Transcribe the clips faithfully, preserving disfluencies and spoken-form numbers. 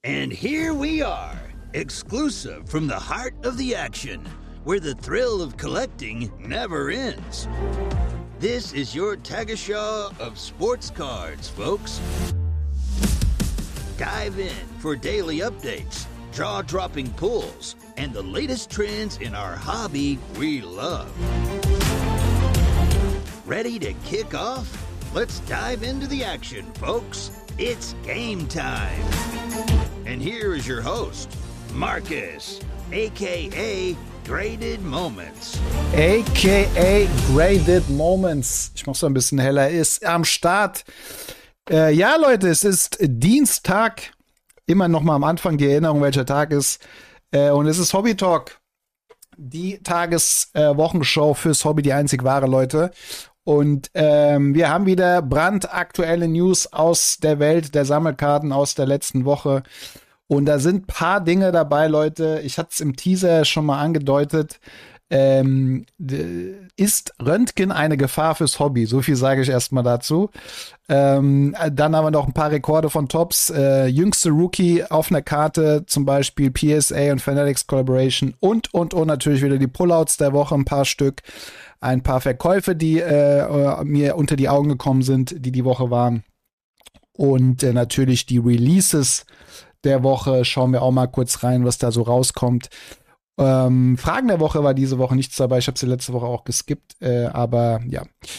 And here we are, exclusive from the heart of the action, where the thrill of collecting never ends. This is your Tagesschau of sports cards, folks. Dive in for daily updates, jaw-dropping pulls, and the latest trends in our hobby we love. Ready to kick off? Let's dive into the action, folks. It's game time. And here is your host, Marcus, a k a. Graded Moments. a k a. Graded Moments. Ich mach's so ein bisschen heller. Ist am Start. Äh, ja, Leute, es ist Dienstag. Immer noch mal am Anfang die Erinnerung, welcher Tag ist. Äh, und es ist Hobby Talk. Die Tageswochenshow äh, fürs Hobby, die einzig wahre, Leute. Und ähm, wir haben wieder brandaktuelle News aus der Welt der Sammelkarten aus der letzten Woche. Und da sind ein paar Dinge dabei, Leute. Ich hatte es im Teaser schon mal angedeutet. Ähm, ist Röntgen eine Gefahr fürs Hobby? So viel sage ich erstmal dazu. Ähm, dann haben wir noch ein paar Rekorde von Tops. Äh, jüngste Rookie auf einer Karte, zum Beispiel P S A und Fanatics Collaboration und, und, und natürlich wieder die Pullouts der Woche, ein paar Stück. Ein paar Verkäufe, die äh, mir unter die Augen gekommen sind, die die Woche waren. Und äh, natürlich die Releases der Woche. Schauen wir auch mal kurz rein, was da so rauskommt. Ähm, Fragen der Woche war diese Woche nichts dabei. Ich habe sie letzte Woche auch geskippt. Äh, aber ja.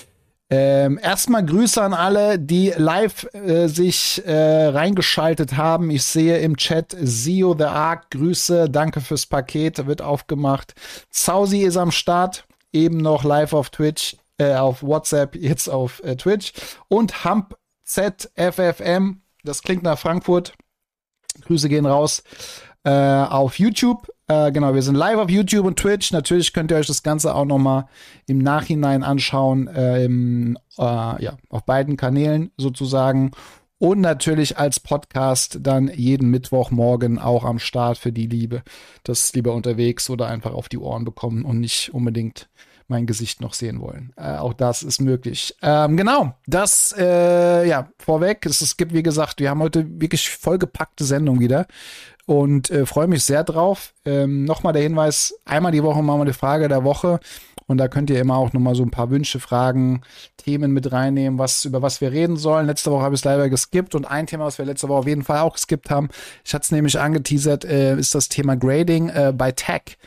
Ähm, erstmal Grüße an alle, die live äh, sich äh, reingeschaltet haben. Ich sehe im Chat Zio the Ark. Grüße, danke fürs Paket. Wird aufgemacht. Zausi ist am Start. Eben noch live auf Twitch, äh, auf WhatsApp, jetzt auf äh, Twitch. Und Hump Z F F M, das klingt nach Frankfurt. Grüße gehen raus äh, auf YouTube. Äh, genau, wir sind live auf YouTube und Twitch. Natürlich könnt ihr euch das Ganze auch noch mal im Nachhinein anschauen, äh, im, äh, ja, auf beiden Kanälen sozusagen. Und natürlich als Podcast dann jeden Mittwochmorgen auch am Start für die Liebe, das lieber unterwegs oder einfach auf die Ohren bekommen und nicht unbedingt mein Gesicht noch sehen wollen. Äh, auch das ist möglich. Ähm, genau, das äh, ja vorweg. Es, es gibt, wie gesagt, wir haben heute wirklich vollgepackte Sendung wieder und äh, freue mich sehr drauf. Ähm, Nochmal der Hinweis, einmal die Woche machen wir die Frage der Woche. Und da könnt ihr immer auch nochmal so ein paar Wünsche, Fragen, Themen mit reinnehmen, was, über was wir reden sollen. Letzte Woche habe ich es leider geskippt. Und ein Thema, was wir letzte Woche auf jeden Fall auch geskippt haben, ich hatte es nämlich angeteasert, äh, ist das Thema Grading äh, bei Tag.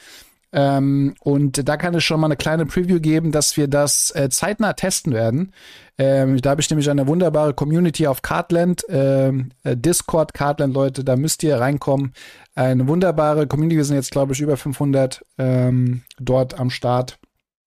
Ähm, und da kann es schon mal eine kleine Preview geben, dass wir das äh, zeitnah testen werden. Ähm, da habe ich nämlich eine wunderbare Community auf Cardland, ähm, äh, Discord, Cardland, Leute, da müsst ihr reinkommen. Eine wunderbare Community, wir sind jetzt, glaube ich, über fünfhundert ähm, dort am Start.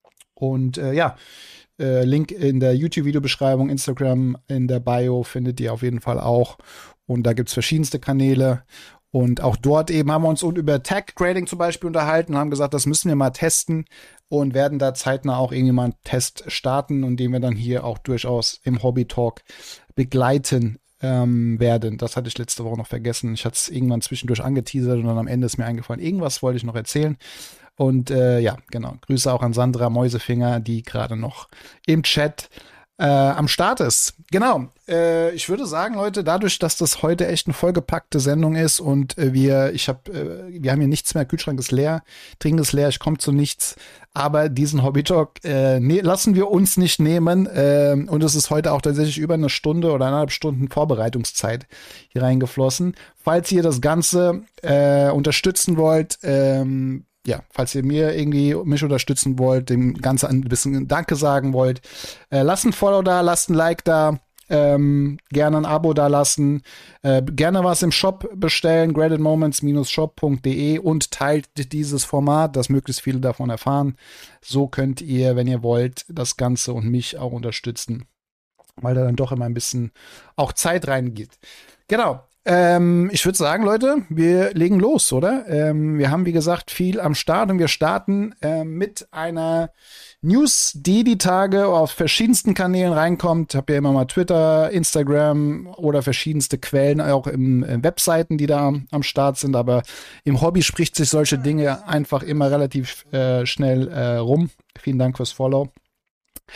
Und äh, ja, äh, Link in der YouTube-Videobeschreibung, Instagram in der Bio findet ihr auf jeden Fall auch. Und da gibt's verschiedenste Kanäle. Und auch dort eben haben wir uns über Tag-Grading zum Beispiel unterhalten und haben gesagt, das müssen wir mal testen und werden da zeitnah auch irgendwie mal einen Test starten und den wir dann hier auch durchaus im Hobby-Talk begleiten ähm, werden. Das hatte ich letzte Woche noch vergessen. Ich hatte es irgendwann zwischendurch angeteasert und dann am Ende ist mir eingefallen, irgendwas wollte ich noch erzählen. Und äh, ja, genau. Grüße auch an Sandra Mäusefinger, die gerade noch im Chat äh, am Start ist. Genau. Äh, ich würde sagen, Leute, dadurch, dass das heute echt eine vollgepackte Sendung ist und äh, wir, ich habe, äh, wir haben hier nichts mehr, Kühlschrank ist leer, Trinken ist leer, ich komme zu nichts. Aber diesen Hobby-Talk äh, ne, lassen wir uns nicht nehmen. Äh, und es ist heute auch tatsächlich über eine Stunde oder eineinhalb Stunden Vorbereitungszeit hier reingeflossen. Falls ihr das Ganze äh, unterstützen wollt, ähm, ja, falls ihr mir irgendwie mich unterstützen wollt, dem Ganzen ein bisschen Danke sagen wollt, äh, lasst ein Follow da, lasst ein Like da, ähm, gerne ein Abo da lassen, äh, gerne was im Shop bestellen, graded moments shop punkt de und teilt dieses Format, dass möglichst viele davon erfahren. So könnt ihr, wenn ihr wollt, das Ganze und mich auch unterstützen, weil da dann doch immer ein bisschen auch Zeit reingeht. Genau. Ähm, ich würde sagen, Leute, wir legen los, oder? Ähm, wir haben, wie gesagt, viel am Start und wir starten äh, mit einer News, die die Tage auf verschiedensten Kanälen reinkommt. Ich habe ja immer mal Twitter, Instagram oder verschiedenste Quellen, auch im äh, Webseiten, die da am Start sind. Aber im Hobby spricht sich solche Dinge einfach immer relativ äh, schnell äh, rum. Vielen Dank fürs Follow.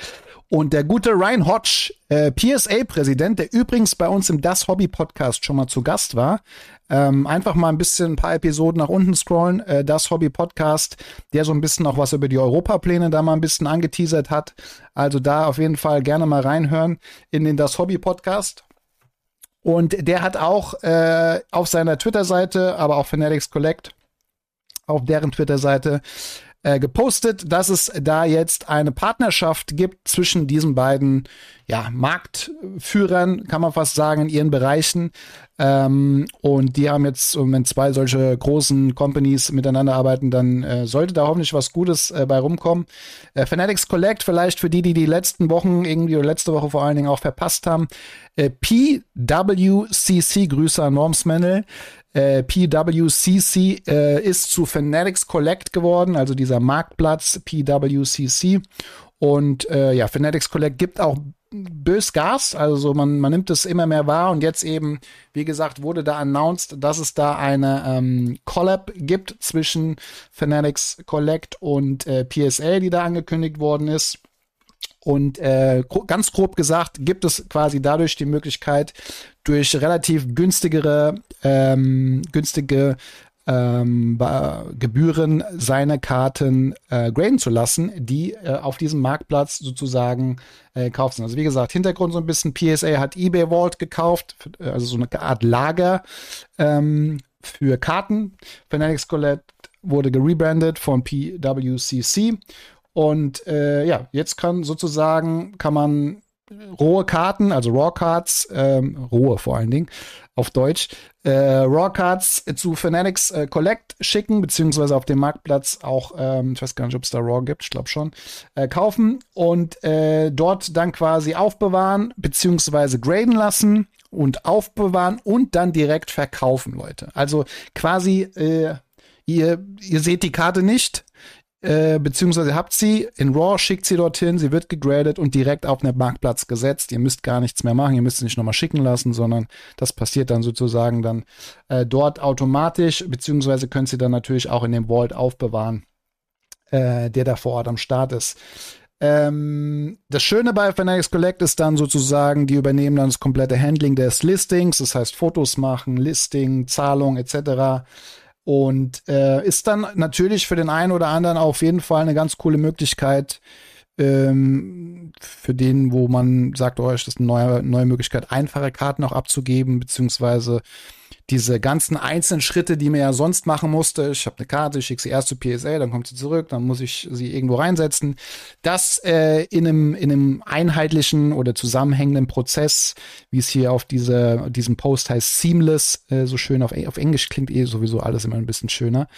Und der gute Ryan Hodge, äh, P S A-Präsident, der übrigens bei uns im Das Hobby-Podcast schon mal zu Gast war, ähm, einfach mal ein bisschen ein paar Episoden nach unten scrollen, äh, Das Hobby-Podcast, der so ein bisschen auch was über die Europapläne da mal ein bisschen angeteasert hat. Also da auf jeden Fall gerne mal reinhören in den Das Hobby-Podcast. Und der hat auch äh, auf seiner Twitter-Seite, aber auch Fanatics Collect, auf deren Twitter-Seite äh, gepostet, dass es da jetzt eine Partnerschaft gibt zwischen diesen beiden ja, Marktführern, kann man fast sagen, in ihren Bereichen. Ähm, und die haben jetzt, wenn zwei solche großen Companies miteinander arbeiten, dann äh, sollte da hoffentlich was Gutes äh, bei rumkommen. Äh, Fanatics Collect, vielleicht für die, die die letzten Wochen irgendwie oder letzte Woche vor allen Dingen auch verpasst haben. Äh, P W C C, Grüße an Norms Mendel. Äh, P W C C äh, ist zu Fanatics Collect geworden, also dieser Marktplatz P W C C. Und äh, ja, Fanatics Collect gibt auch bös Gas, also man, man nimmt es immer mehr wahr und jetzt eben, wie gesagt, wurde da announced, dass es da eine ähm, Collab gibt zwischen Fanatics Collect und äh, P S A, die da angekündigt worden ist. Und äh, ganz grob gesagt gibt es quasi dadurch die Möglichkeit, durch relativ günstigere, ähm, günstige ähm, Gebühren seine Karten äh, graden zu lassen, die äh, auf diesem Marktplatz sozusagen äh, gekauft sind. Also wie gesagt, Hintergrund so ein bisschen, P S A hat eBay Vault gekauft, also so eine Art Lager ähm, für Karten. Fanatics Collect wurde gerebrandet von P W C C. Und äh, ja, jetzt kann sozusagen, kann man rohe Karten, also Raw Cards, ähm, rohe vor allen Dingen, auf Deutsch, äh, Raw Cards zu Fanatics äh, Collect schicken, beziehungsweise auf dem Marktplatz auch, ähm, ich weiß gar nicht, ob es da Raw gibt, ich glaube schon, äh, kaufen und äh, dort dann quasi aufbewahren, beziehungsweise graden lassen und aufbewahren und dann direkt verkaufen, Leute. Also quasi, äh, ihr, ihr seht die Karte nicht, Äh, beziehungsweise habt sie in RAW, schickt sie dorthin, sie wird gegradet und direkt auf den Marktplatz gesetzt. Ihr müsst gar nichts mehr machen, ihr müsst sie nicht nochmal schicken lassen, sondern das passiert dann sozusagen dann äh, dort automatisch, beziehungsweise könnt ihr dann natürlich auch in dem Vault aufbewahren, äh, der da vor Ort am Start ist. Ähm, das Schöne bei Fanatics Collect ist dann sozusagen, die übernehmen dann das komplette Handling des Listings, das heißt Fotos machen, Listing, Zahlung et cetera. Und äh, ist dann natürlich für den einen oder anderen auf jeden Fall eine ganz coole Möglichkeit, ähm, für den, wo man sagt, oh, ist das eine neue, neue Möglichkeit, einfache Karten auch abzugeben, beziehungsweise diese ganzen einzelnen Schritte, die man ja sonst machen musste. Ich habe eine Karte, ich schicke sie erst zu P S A, dann kommt sie zurück, dann muss ich sie irgendwo reinsetzen. Das äh, in einem in einem einheitlichen oder zusammenhängenden Prozess, wie es hier auf diese, diesem Post heißt, seamless, äh, so schön auf, auf Englisch klingt eh sowieso alles immer ein bisschen schöner.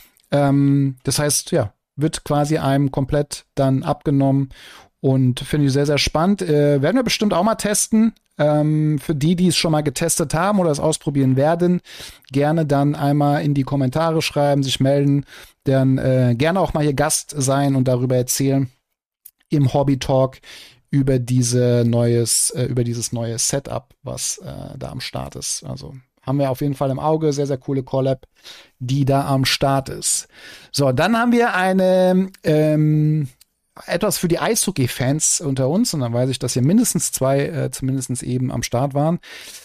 Ähm, das heißt, ja, wird quasi einem komplett dann abgenommen und finde ich sehr, sehr spannend. Äh, werden wir bestimmt auch mal testen. Ähm, für die, die es schon mal getestet haben oder es ausprobieren werden, gerne dann einmal in die Kommentare schreiben, sich melden, dann äh, gerne auch mal hier Gast sein und darüber erzählen im Hobby Talk über diese neues, äh, über dieses neue Setup, was äh, da am Start ist. Also haben wir auf jeden Fall im Auge, sehr, sehr coole Collab, die da am Start ist. So, dann haben wir eine ähm, etwas für die Eishockey-Fans unter uns, und dann weiß ich, dass hier mindestens zwei äh, zumindest eben am Start waren.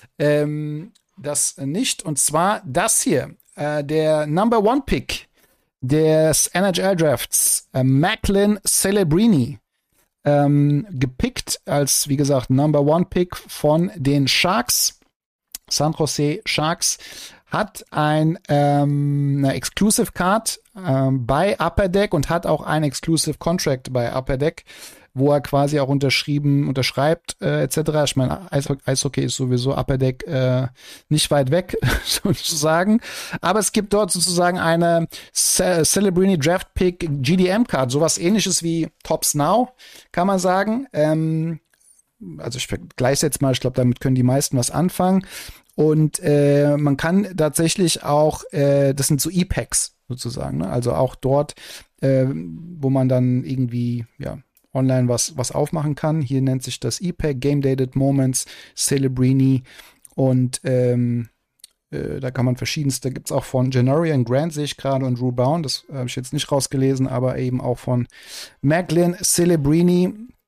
Ähm, das nicht, und zwar das hier, äh, der Number One Pick des N H L Drafts, äh, Macklin Celebrini, ähm, gepickt als, wie gesagt, Number One Pick von den Sharks, San Jose Sharks, hat ein ähm, eine Exclusive Card ähm, bei Upper Deck und hat auch ein Exclusive Contract bei Upper Deck, wo er quasi auch unterschrieben, unterschreibt, äh, et cetera. Ich meine, Eishockey, Eishockey ist sowieso Upper Deck äh, nicht weit weg, sozusagen. Aber es gibt dort sozusagen eine Ce- Celebrini Draft Pick G D M Card, sowas ähnliches wie Topps Now, kann man sagen. Ähm, also ich vergleiche es jetzt mal, ich glaube, damit können die meisten was anfangen. Und äh, man kann tatsächlich auch, äh, das sind so E-Packs sozusagen, ne? Also auch dort, äh, wo man dann irgendwie, ja, online was, was aufmachen kann. Hier nennt sich das E-Pack, Game Dated Moments, Celebrini, und ähm, äh, da kann man verschiedenste, gibt's auch von Janarian Grant, sehe ich gerade, und Drew Bound, das habe ich jetzt nicht rausgelesen, aber eben auch von Macklin Celebrini.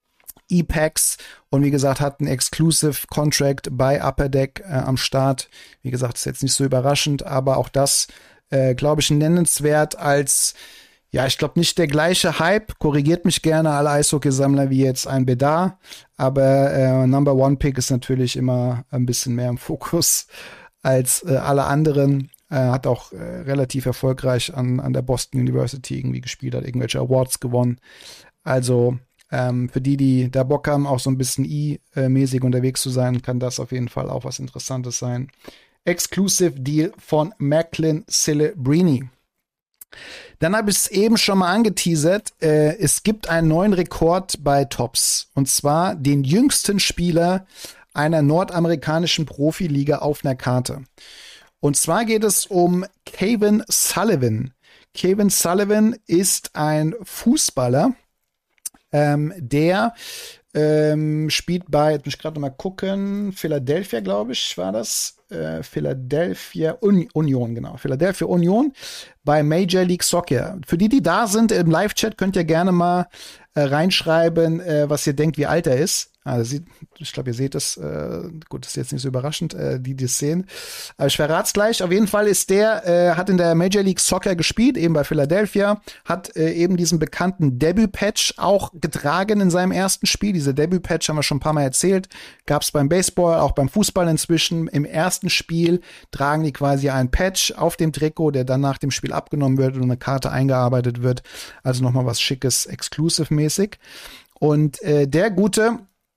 E-Packs und wie gesagt, hat einen Exclusive Contract bei Upper Deck äh, am Start. Wie gesagt, ist jetzt nicht so überraschend, aber auch das, äh, glaube ich, nennenswert als, ja, ich glaube nicht der gleiche Hype, korrigiert mich gerne alle Eishockeysammler wie jetzt ein Bedar, aber äh, Number One Pick ist natürlich immer ein bisschen mehr im Fokus als äh, alle anderen. Er hat auch äh, relativ erfolgreich an, an der Boston University irgendwie gespielt, hat irgendwelche Awards gewonnen. Also ähm, für die, die da Bock haben, auch so ein bisschen E-mäßig unterwegs zu sein, kann das auf jeden Fall auch was Interessantes sein. Exclusive Deal von Macklin Celebrini. Dann habe ich es eben schon mal angeteasert. Äh, es gibt einen neuen Rekord bei Topps. Und zwar den jüngsten Spieler einer nordamerikanischen Profiliga auf einer Karte. Und zwar geht es um Kevin Sullivan. Kevin Sullivan ist ein Fußballer, ähm, der ähm, spielt bei, jetzt muss ich gerade noch mal gucken, Philadelphia, glaube ich, war das. Äh, Philadelphia Un- Union, genau. Philadelphia Union bei Major League Soccer. Für die, die da sind im Live-Chat, könnt ihr gerne mal äh, reinschreiben, äh, was ihr denkt, wie alt er ist. Also, ich glaube, ihr seht es. Äh, gut, das ist jetzt nicht so überraschend, äh, die, die es sehen. Aber ich verrate es gleich. Auf jeden Fall ist der, äh, hat in der Major League Soccer gespielt, eben bei Philadelphia, hat äh, eben diesen bekannten Debüt-Patch auch getragen in seinem ersten Spiel. Diese Debüt-Patch haben wir schon ein paar Mal erzählt. Gab es beim Baseball, auch beim Fußball inzwischen. Im ersten Spiel tragen die quasi einen Patch auf dem Trikot, der dann nach dem Spiel abgenommen wird und eine Karte eingearbeitet wird. Also nochmal was Schickes, Exclusive-mäßig. Und äh, der gute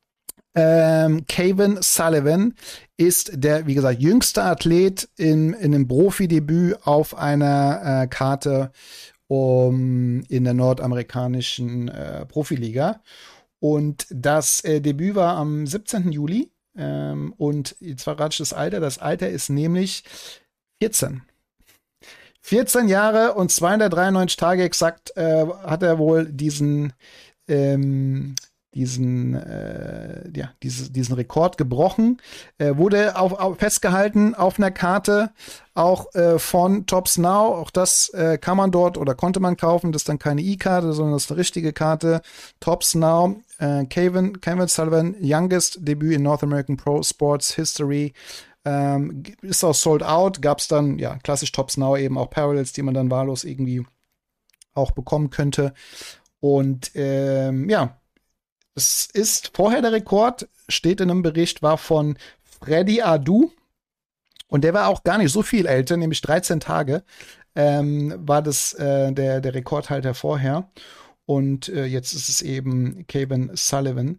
Ähm, Kevin Sullivan ist der, wie gesagt, jüngste Athlet in, in einem Profidebüt auf einer äh, Karte um, in der nordamerikanischen äh, Profiliga. Und das äh, Debüt war am siebzehnten Juli. Ähm, und jetzt verrate ich das Alter. Das Alter ist nämlich vierzehn. vierzehn Jahre und zweihundertdreiundneunzig Tage exakt äh, hat er wohl diesen ähm, diesen, äh, ja, diese, diesen Rekord gebrochen, äh, wurde auf, auf, festgehalten auf einer Karte, auch äh, von Topps Now. Auch das äh, kann man dort oder konnte man kaufen. Das ist dann keine E-Karte, sondern das ist eine richtige Karte. Topps Now, äh, Kevin, Kevin Sullivan, youngest Debüt in North American Pro Sports History. Ähm, ist auch sold out. Gab es dann, ja, klassisch Topps Now eben auch Parallels, die man dann wahllos irgendwie auch bekommen könnte. Und ähm, ja, es ist vorher der Rekord, steht in einem Bericht, war von Freddy Adu. Und der war auch gar nicht so viel älter, nämlich dreizehn Tage ähm, war das äh, der, der Rekordhalter vorher. Und äh, jetzt ist es eben Kevin Sullivan.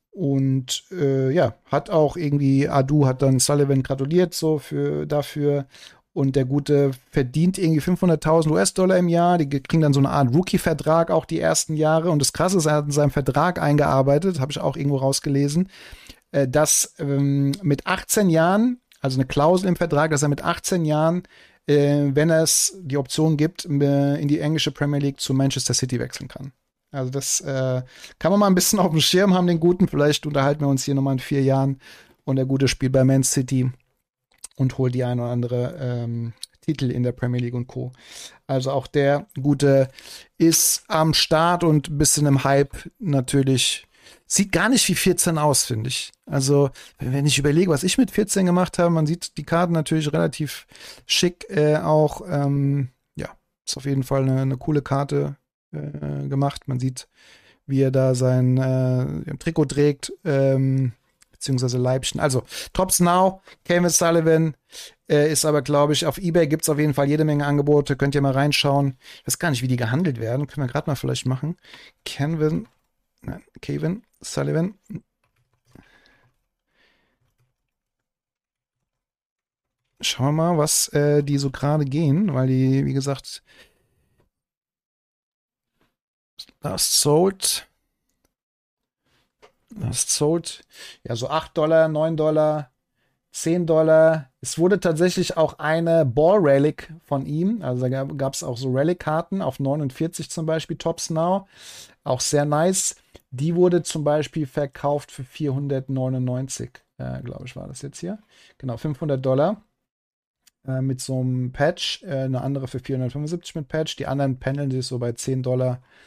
Und äh, ja, hat auch irgendwie, Adu hat dann Sullivan gratuliert so für dafür. Und der Gute verdient irgendwie fünfhunderttausend US-Dollar im Jahr. Die kriegen dann so eine Art Rookie-Vertrag auch die ersten Jahre. Und das Krasse ist, er hat in seinem Vertrag eingearbeitet, habe ich auch irgendwo rausgelesen, äh, dass ähm, mit achtzehn Jahren, also eine Klausel im Vertrag, dass er mit achtzehn Jahren, äh, wenn es die Option gibt, äh, in die englische Premier League zu Manchester City wechseln kann. Also das äh, kann man mal ein bisschen auf dem Schirm haben, den Guten. Vielleicht unterhalten wir uns hier nochmal in vier Jahren. Und der Gute spielt bei Man City und holt die ein oder andere ähm, Titel in der Premier League und Co. Also auch der Gute ist am Start und ein bisschen im Hype natürlich. Sieht gar nicht wie vierzehn aus, finde ich. Also wenn ich überlege, was ich mit vierzehn gemacht habe, man sieht die Karten natürlich relativ schick äh, auch. Ähm, ja, ist auf jeden Fall eine, eine coole Karte äh, gemacht. Man sieht, wie er da sein äh, Trikot trägt. Ähm, beziehungsweise Leibchen. Also, Topps Now, Kevin Sullivan äh, ist aber, glaube ich, auf eBay gibt es auf jeden Fall jede Menge Angebote. Könnt ihr mal reinschauen. Ich weiß gar nicht, wie die gehandelt werden. Können wir gerade mal vielleicht machen. Kevin, nein, Kevin Sullivan. Schauen wir mal, was äh, die so gerade gehen, weil die, wie gesagt, last sold Das zollt ja so acht Dollar, neun Dollar, zehn Dollar. Es wurde tatsächlich auch eine Ball Relic von ihm. Also da gab es auch so Relic-Karten auf neunundvierzig zum Beispiel, Topps Now. Auch sehr nice. Die wurde zum Beispiel verkauft für vierhundertneunundneunzig, äh, glaube ich, war das jetzt hier. Genau, fünfhundert Dollar äh, mit so einem Patch. Äh, eine andere für vierhundertfünfundsiebzig mit Patch. Die anderen pendeln sich so bei zehn Dollar.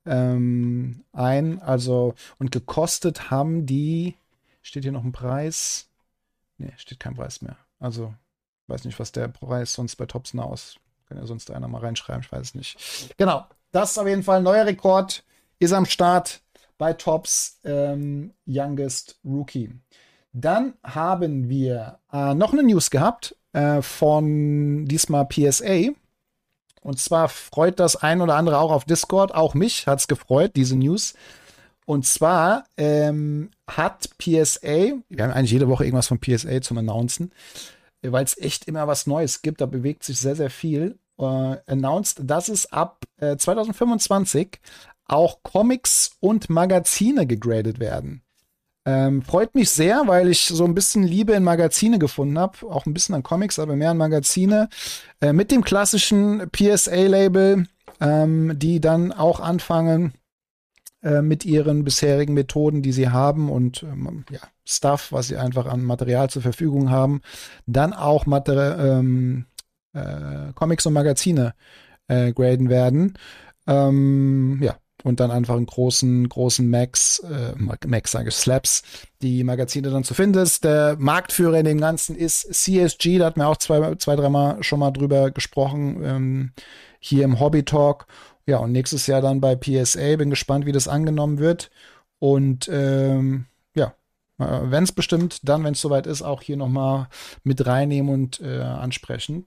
ähm, ein. Also, und gekostet haben die, steht hier noch ein Preis? Nee, steht kein Preis mehr. Also, weiß nicht, was der Preis sonst bei Topps Now ist. Kann ja sonst einer mal reinschreiben, ich weiß es nicht. Genau, das ist auf jeden Fall ein neuer Rekord. Ist am Start bei Topps ähm, Youngest Rookie. Dann haben wir äh, noch eine News gehabt äh, von diesmal P S A. Und zwar freut das ein oder andere auch auf Discord. Auch mich hat es gefreut, diese News. Und zwar ähm, hat P S A, wir haben eigentlich jede Woche irgendwas von P S A zum Announcen, weil es echt immer was Neues gibt, da bewegt sich sehr, sehr viel, äh, announced, dass es ab äh, zwanzig fünfundzwanzig auch Comics und Magazine gegradet werden. Ähm, freut mich sehr, weil ich so ein bisschen Liebe in Magazine gefunden habe, auch ein bisschen an Comics, aber mehr an Magazine, äh, mit dem klassischen P S A-Label, ähm, die dann auch anfangen, mit ihren bisherigen Methoden, die sie haben und ähm, ja, Stuff, was sie einfach an Material zur Verfügung haben, dann auch Mater ähm, äh, Comics und Magazine äh, graden werden. Ähm, ja, und dann einfach in großen, großen Macs, äh, Macs sage ich, Slabs, die Magazine dann zu finden ist. Der Marktführer in dem Ganzen ist C S G, da hatten wir auch zwei, zwei dreimal schon mal drüber gesprochen, ähm, hier im Hobby Talk. Ja, und nächstes Jahr dann bei P S A. Bin gespannt, wie das angenommen wird. Und ähm, ja, wenn es bestimmt, dann, wenn es soweit ist, auch hier nochmal mit reinnehmen und äh, ansprechen.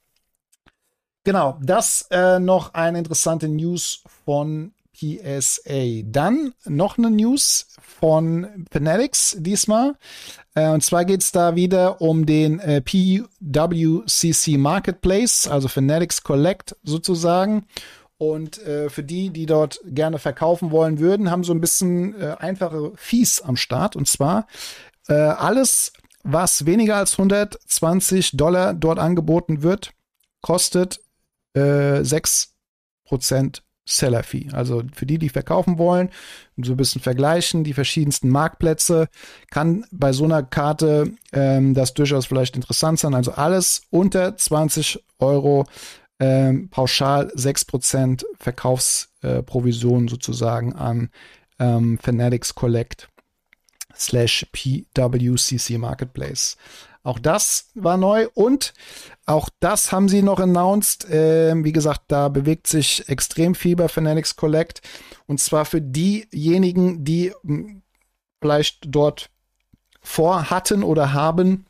Genau, das äh, noch eine interessante News von P S A. Dann noch eine News von Fanatics diesmal. Äh, und zwar geht es da wieder um den äh, P W C C Marketplace, also Fanatics Collect sozusagen. Und äh, für die, die dort gerne verkaufen wollen würden, haben so ein bisschen äh, einfache Fees am Start. Und zwar äh, alles, was weniger als hundertzwanzig Dollar dort angeboten wird, kostet äh, sechs Prozent Seller-Fee. Also für die, die verkaufen wollen, so ein bisschen vergleichen, die verschiedensten Marktplätze, kann bei so einer Karte ähm, das durchaus vielleicht interessant sein. Also alles unter zwanzig Euro Ähm, pauschal sechs Prozent Verkaufsprovision äh, sozusagen an ähm, Fanatics Collect slash P W C C Marketplace. Auch das war neu und auch das haben sie noch announced. Ähm, wie gesagt, da bewegt sich extrem viel bei Fanatics Collect und zwar für diejenigen, die mh, vielleicht dort vorhatten oder haben,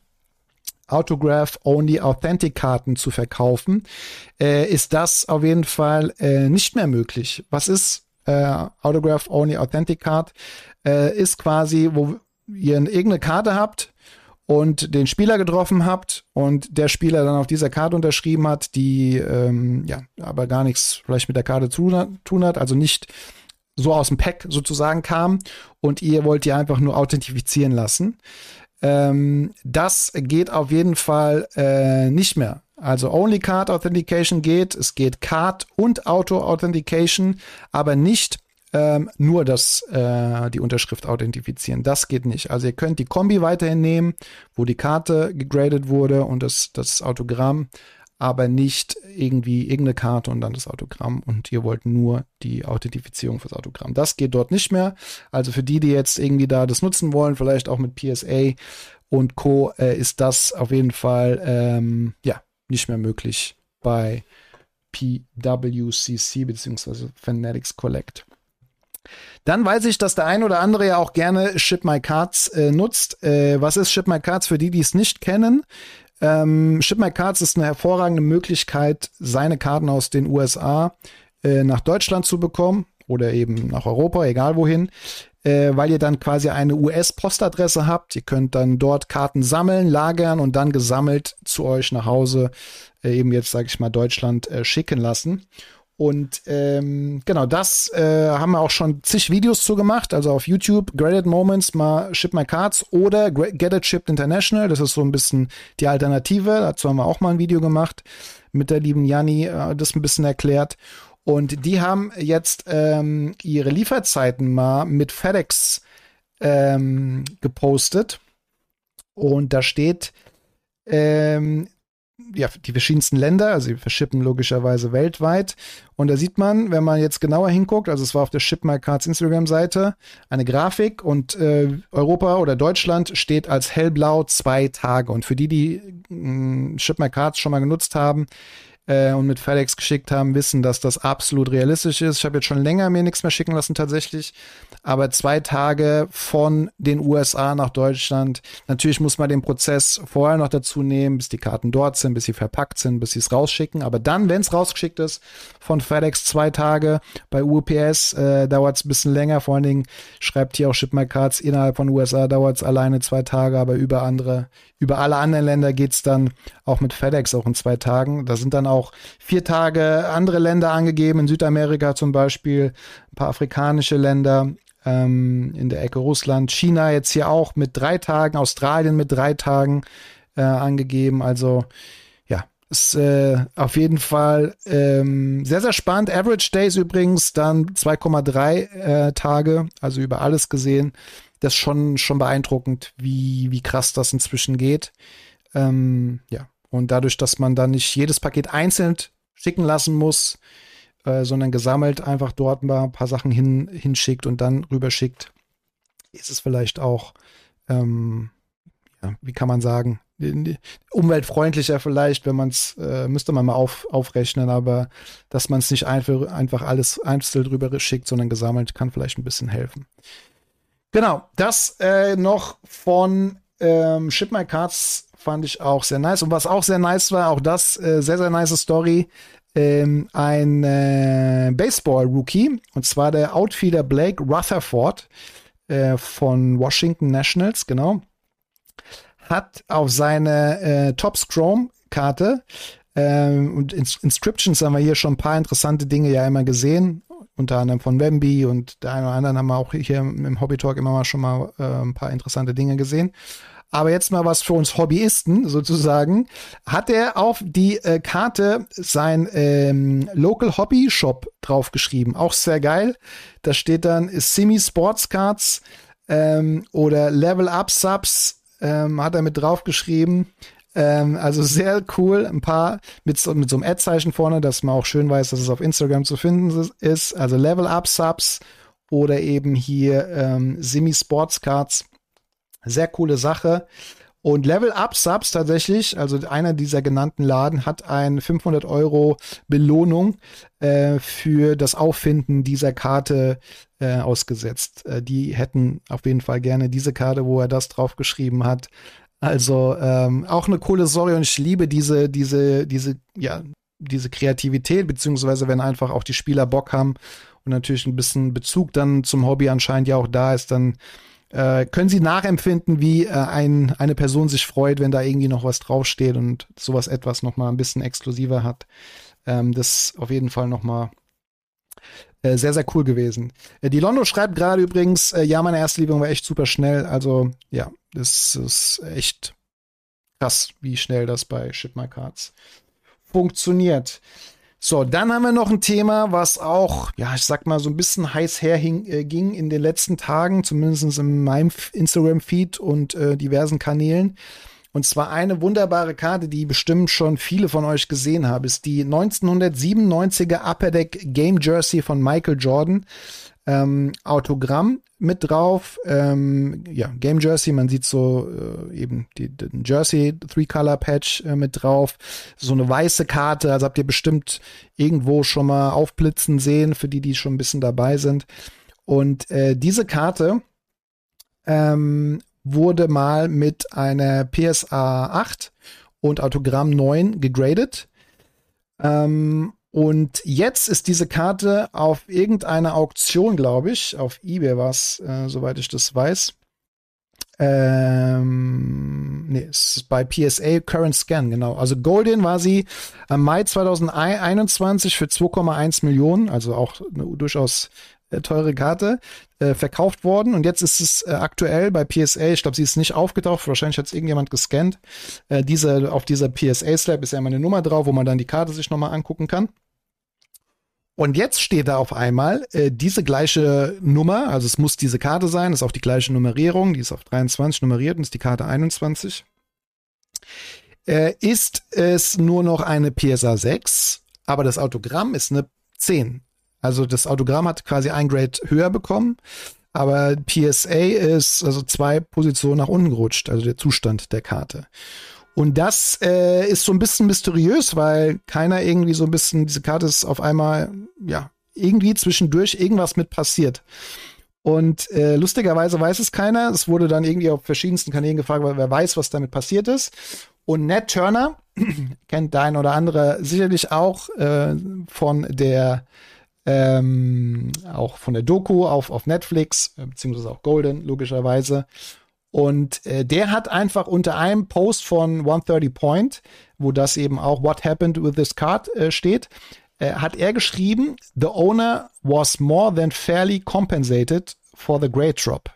Autograph-Only Authentic-Karten zu verkaufen, äh, ist das auf jeden Fall äh, nicht mehr möglich. Was ist äh, Autograph-Only Authentic-Card? Äh, ist quasi, wo ihr irgendeine Karte habt und den Spieler getroffen habt und der Spieler dann auf dieser Karte unterschrieben hat, die ähm, ja aber gar nichts vielleicht mit der Karte zu tun hat, also nicht so aus dem Pack sozusagen kam und ihr wollt die einfach nur authentifizieren lassen. Ähm, das geht auf jeden Fall äh, nicht mehr. Also Only Card Authentication geht, es geht Card und Auto Authentication, aber nicht ähm, nur das, äh, die Unterschrift authentifizieren. Das geht nicht. Also ihr könnt die Kombi weiterhin nehmen, wo die Karte gegradet wurde und das, das Autogramm, aber nicht irgendwie irgendeine Karte und dann das Autogramm und ihr wollt nur die Authentifizierung fürs Autogramm. Das geht dort nicht mehr. Also für die, die jetzt irgendwie da das nutzen wollen, vielleicht auch mit P S A und Co., äh, ist das auf jeden Fall ähm, ja nicht mehr möglich bei P W C C bzw. Fanatics Collect. Dann weiß ich, dass der ein oder andere ja auch gerne Ship My Cards äh, nutzt. Äh, was ist Ship My Cards für die, die es nicht kennen? Ähm, Ship My Cards ist eine hervorragende Möglichkeit, seine Karten aus den U S A äh, nach Deutschland zu bekommen oder eben nach Europa, egal wohin, äh, weil ihr dann quasi eine U S-Postadresse habt. Ihr könnt dann dort Karten sammeln, lagern und dann gesammelt zu euch nach Hause, äh, eben jetzt sage ich mal Deutschland, äh, schicken lassen. Und ähm, genau, das äh, haben wir auch schon zig Videos zu gemacht, also auf YouTube, Graded Moments, mal Ship My Cards oder Get It Shipped International, das ist so ein bisschen die Alternative, dazu haben wir auch mal ein Video gemacht mit der lieben Janni, äh, das ein bisschen erklärt. Und die haben jetzt ähm, ihre Lieferzeiten mal mit FedEx ähm, gepostet und da steht, ähm, ja, die verschiedensten Länder, also sie verschippen logischerweise weltweit. Und da sieht man, wenn man jetzt genauer hinguckt, also es war auf der Ship My Cards Instagram-Seite, eine Grafik und äh, Europa oder Deutschland steht als hellblau zwei Tage. Und für die, die mh, Ship My Cards schon mal genutzt haben, äh, und mit FedEx geschickt haben, wissen, dass das absolut realistisch ist. Ich habe jetzt schon länger mir nichts mehr schicken lassen tatsächlich, aber zwei Tage von den U S A nach Deutschland. Natürlich muss man den Prozess vorher noch dazu nehmen, bis die Karten dort sind, bis sie verpackt sind, bis sie es rausschicken. Aber dann, wenn es rausgeschickt ist von FedEx, zwei Tage. Bei U P S äh, dauert es ein bisschen länger. Vor allen Dingen schreibt hier auch Ship My Cards, innerhalb von U S A dauert es alleine zwei Tage, aber über andere, über alle anderen Länder geht's dann auch mit FedEx auch in zwei Tagen. Da sind dann auch vier Tage andere Länder angegeben, in Südamerika zum Beispiel, ein paar afrikanische Länder, ähm, in der Ecke Russland, China jetzt hier auch mit drei Tagen, Australien mit drei Tagen äh, angegeben. Also ja, ist äh, auf jeden Fall ähm, sehr, sehr spannend. Average Days übrigens dann zwei Komma drei äh, Tage, also über alles gesehen. Das ist schon, schon beeindruckend, wie, wie krass das inzwischen geht. Ähm, ja, und dadurch, dass man dann nicht jedes Paket einzeln schicken lassen muss, äh, sondern gesammelt einfach dort mal ein paar Sachen hin, hinschickt und dann rüberschickt, ist es vielleicht auch, ähm, ja, wie kann man sagen, umweltfreundlicher vielleicht, wenn man es, äh, müsste man mal auf, aufrechnen, aber dass man es nicht einfach, einfach alles einzeln drüber schickt, sondern gesammelt, kann vielleicht ein bisschen helfen. Genau, das äh, noch von ähm, Ship My Cards fand ich auch sehr nice. Und was auch sehr nice war, auch das äh, sehr, sehr nice Story, ähm, ein äh, Baseball-Rookie, und zwar der Outfielder Blake Rutherford äh, von Washington Nationals, genau, hat auf seine äh, Topps-Chrome-Karte ähm, und Ins- Inscriptions haben wir hier schon ein paar interessante Dinge ja immer gesehen, unter anderem von Wemby, und der eine oder anderen haben wir auch hier im Hobby Talk immer mal schon mal äh, ein paar interessante Dinge gesehen. Aber jetzt mal was für uns Hobbyisten sozusagen. Hat er auf die äh, Karte sein ähm, Local Hobby Shop draufgeschrieben. Auch sehr geil. Da steht dann Simi Sports Cards ähm, oder Level Up Subs ähm, hat er mit draufgeschrieben. Ähm, also sehr cool. Ein paar mit so, mit so einem Ad-Zeichen vorne, dass man auch schön weiß, dass es auf Instagram zu finden ist. Also Level Up Subs oder eben hier ähm, Simi Sports Cards. Sehr coole Sache. Und Level Up Subs tatsächlich, also einer dieser genannten Laden, hat eine fünfhundert Euro Belohnung äh, für das Auffinden dieser Karte äh, ausgesetzt. Äh, die hätten auf jeden Fall gerne diese Karte, wo er das draufgeschrieben hat. Also ähm, auch eine coole Story, und ich liebe diese, diese, diese, ja, diese Kreativität, beziehungsweise wenn einfach auch die Spieler Bock haben und natürlich ein bisschen Bezug dann zum Hobby anscheinend ja auch da ist, dann Äh, können Sie nachempfinden, wie äh, ein, eine Person sich freut, wenn da irgendwie noch was draufsteht und sowas etwas noch mal ein bisschen exklusiver hat. Ähm, das ist auf jeden Fall noch mal äh, sehr, sehr cool gewesen. Äh, die Londo schreibt gerade übrigens, äh, ja, meine erste Lieferung war echt super schnell. Also ja, das ist echt krass, wie schnell das bei Ship My Cards funktioniert. So, dann haben wir noch ein Thema, was auch, ja, ich sag mal, so ein bisschen heiß herging äh, ging in den letzten Tagen, zumindest in meinem Instagram-Feed und äh, diversen Kanälen. Und zwar eine wunderbare Karte, die bestimmt schon viele von euch gesehen haben, ist die neunzehnhundertsiebenundneunziger Upper Deck Game Jersey von Michael Jordan. Ähm, Autogramm mit drauf, ähm, ja, Game Jersey, man sieht so äh, eben die, den Jersey Three-Color-Patch äh, mit drauf, so eine weiße Karte, also habt ihr bestimmt irgendwo schon mal aufblitzen sehen, für die, die schon ein bisschen dabei sind. Und äh, diese Karte ähm, wurde mal mit einer P S A acht und Autogramm neun gegradet. Ähm, Und jetzt ist diese Karte auf irgendeiner Auktion, glaube ich, auf eBay war es, äh, soweit ich das weiß. Ähm, nee, es ist bei P S A Current Scan, genau. Also Golden war sie am Mai zweitausendeinundzwanzig für zwei Komma eins Millionen, also auch eine durchaus äh, teure Karte, äh, verkauft worden. Und jetzt ist es äh, aktuell bei P S A, ich glaube, sie ist nicht aufgetaucht, wahrscheinlich hat es irgendjemand gescannt. Äh, diese, auf dieser P S A-Slab ist ja immer eine Nummer drauf, wo man dann die Karte sich nochmal angucken kann. Und jetzt steht da auf einmal äh, diese gleiche Nummer, also es muss diese Karte sein, ist auch die gleiche Nummerierung, die ist auf dreiundzwanzig nummeriert und ist die Karte einundzwanzig. äh, ist es nur noch eine P S A sechs, aber das Autogramm ist eine zehn. Also das Autogramm hat quasi ein Grade höher bekommen, aber P S A ist also zwei Positionen nach unten gerutscht, also der Zustand der Karte. Und das äh, ist so ein bisschen mysteriös, weil keiner irgendwie so ein bisschen, diese Karte ist auf einmal, ja, irgendwie zwischendurch irgendwas mit passiert. Und äh, lustigerweise weiß es keiner. Es wurde dann irgendwie auf verschiedensten Kanälen gefragt, weil wer weiß, was damit passiert ist. Und Nat Turner, kennt der ein oder andere sicherlich auch äh, von der ähm, auch von der Doku auf, auf Netflix, äh, beziehungsweise auch Golden, logischerweise. Und äh, der hat einfach unter einem Post von hundertdreißig Point, wo das eben auch What Happened with this Card äh, steht, äh, hat er geschrieben, The owner was more than fairly compensated for the grade drop.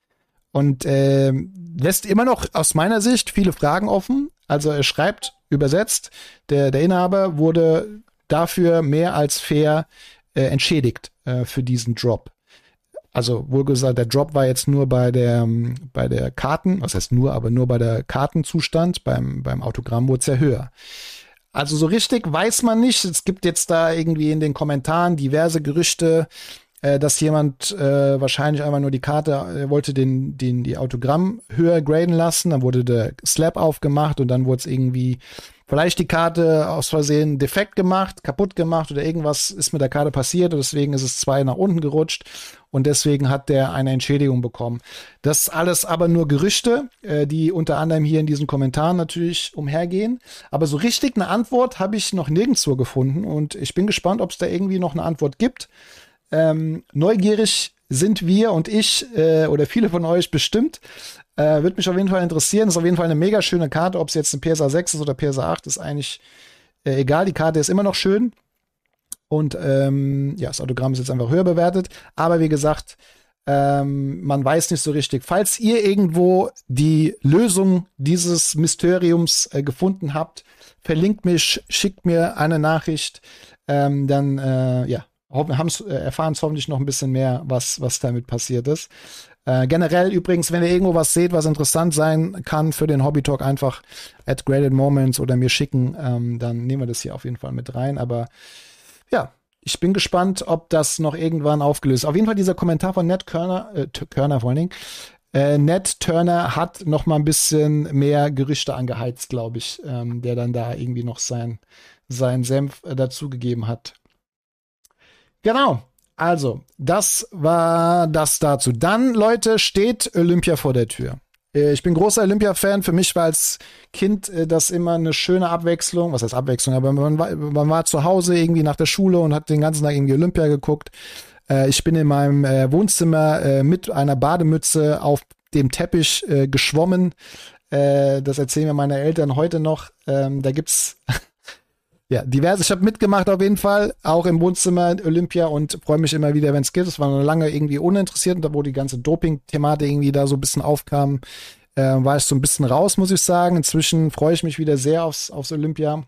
Und äh, lässt immer noch aus meiner Sicht viele Fragen offen. Also er schreibt, übersetzt, der, der Inhaber wurde dafür mehr als fair äh, entschädigt äh, für diesen Drop. Also wohl gesagt, der Drop war jetzt nur bei der bei der Karten, was heißt nur, aber nur bei der Kartenzustand, beim beim Autogramm wurde es ja höher. Also so richtig weiß man nicht. Es gibt jetzt da irgendwie in den Kommentaren diverse Gerüchte, äh, dass jemand äh, wahrscheinlich einmal nur die Karte, äh, wollte den den die Autogramm höher graden lassen, dann wurde der Slab aufgemacht und dann wurde es irgendwie vielleicht die Karte aus Versehen defekt gemacht, kaputt gemacht oder irgendwas ist mit der Karte passiert und deswegen ist es zwei nach unten gerutscht und deswegen hat der eine Entschädigung bekommen. Das alles aber nur Gerüchte, äh, die unter anderem hier in diesen Kommentaren natürlich umhergehen. Aber so richtig eine Antwort habe ich noch nirgendwo gefunden und ich bin gespannt, ob es da irgendwie noch eine Antwort gibt. Ähm, neugierig sind wir und ich äh, oder viele von euch bestimmt. Äh, Würde mich auf jeden Fall interessieren. Ist auf jeden Fall eine mega schöne Karte. Ob es jetzt eine P S A sechs ist oder P S A acht, ist eigentlich äh, egal. Die Karte ist immer noch schön. Und ähm, ja, das Autogramm ist jetzt einfach höher bewertet. Aber wie gesagt, ähm, man weiß nicht so richtig. Falls ihr irgendwo die Lösung dieses Mysteriums äh, gefunden habt, verlinkt mich, schickt mir eine Nachricht. Ähm, dann äh, ja, haben's, äh, erfahren es hoffentlich noch ein bisschen mehr, was, was damit passiert ist. Äh, generell übrigens, wenn ihr irgendwo was seht, was interessant sein kann für den Hobby Talk, einfach at Graded Moments oder mir schicken, ähm, dann nehmen wir das hier auf jeden Fall mit rein. Aber ja, ich bin gespannt, ob das noch irgendwann aufgelöst ist. Auf jeden Fall dieser Kommentar von Nat Turner, äh, Turner vor allen Dingen, äh, Nat Turner hat noch mal ein bisschen mehr Gerüchte angeheizt, glaube ich, ähm, der dann da irgendwie noch sein, sein Senf äh, dazugegeben hat. Genau. Also, das war das dazu. Dann, Leute, steht Olympia vor der Tür. Ich bin großer Olympia-Fan. Für mich war als Kind das immer eine schöne Abwechslung. Was heißt Abwechslung? Aber man war, man war zu Hause irgendwie nach der Schule und hat den ganzen Tag irgendwie Olympia geguckt. Ich bin in meinem Wohnzimmer mit einer Bademütze auf dem Teppich geschwommen. Das erzählen mir meine Eltern heute noch. Da gibt's ja, diverse. Ich habe mitgemacht auf jeden Fall, auch im Wohnzimmer Olympia und freue mich immer wieder, wenn es geht. Es war noch lange irgendwie uninteressiert und da, wo die ganze Doping-Thematik irgendwie da so ein bisschen aufkam, äh, war ich so ein bisschen raus, muss ich sagen. Inzwischen freue ich mich wieder sehr aufs, aufs Olympia.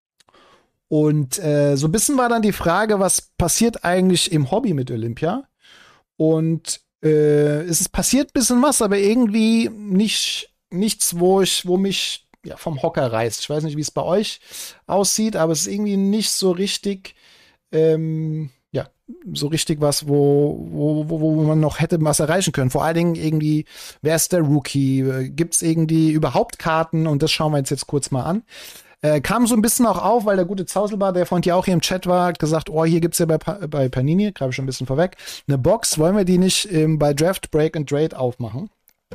Und äh, so ein bisschen war dann die Frage, was passiert eigentlich im Hobby mit Olympia? Und äh, es ist passiert ein bisschen was, aber irgendwie nicht, nichts, wo ich, wo mich ja, vom Hocker reißt. Ich weiß nicht, wie es bei euch aussieht, aber es ist irgendwie nicht so richtig, ähm, ja, so richtig was, wo, wo, wo, wo man noch hätte was erreichen können. Vor allen Dingen irgendwie, wer ist der Rookie? Gibt es irgendwie überhaupt Karten? Und das schauen wir jetzt, jetzt kurz mal an. Äh, kam so ein bisschen auch auf, weil der gute Zauselbar, der vorhin ja auch hier im Chat war, hat gesagt, oh, hier gibt's ja bei, pa- bei Panini, greife ich schon ein bisschen vorweg, eine Box, wollen wir die nicht ähm, bei Draft, Break and Trade aufmachen?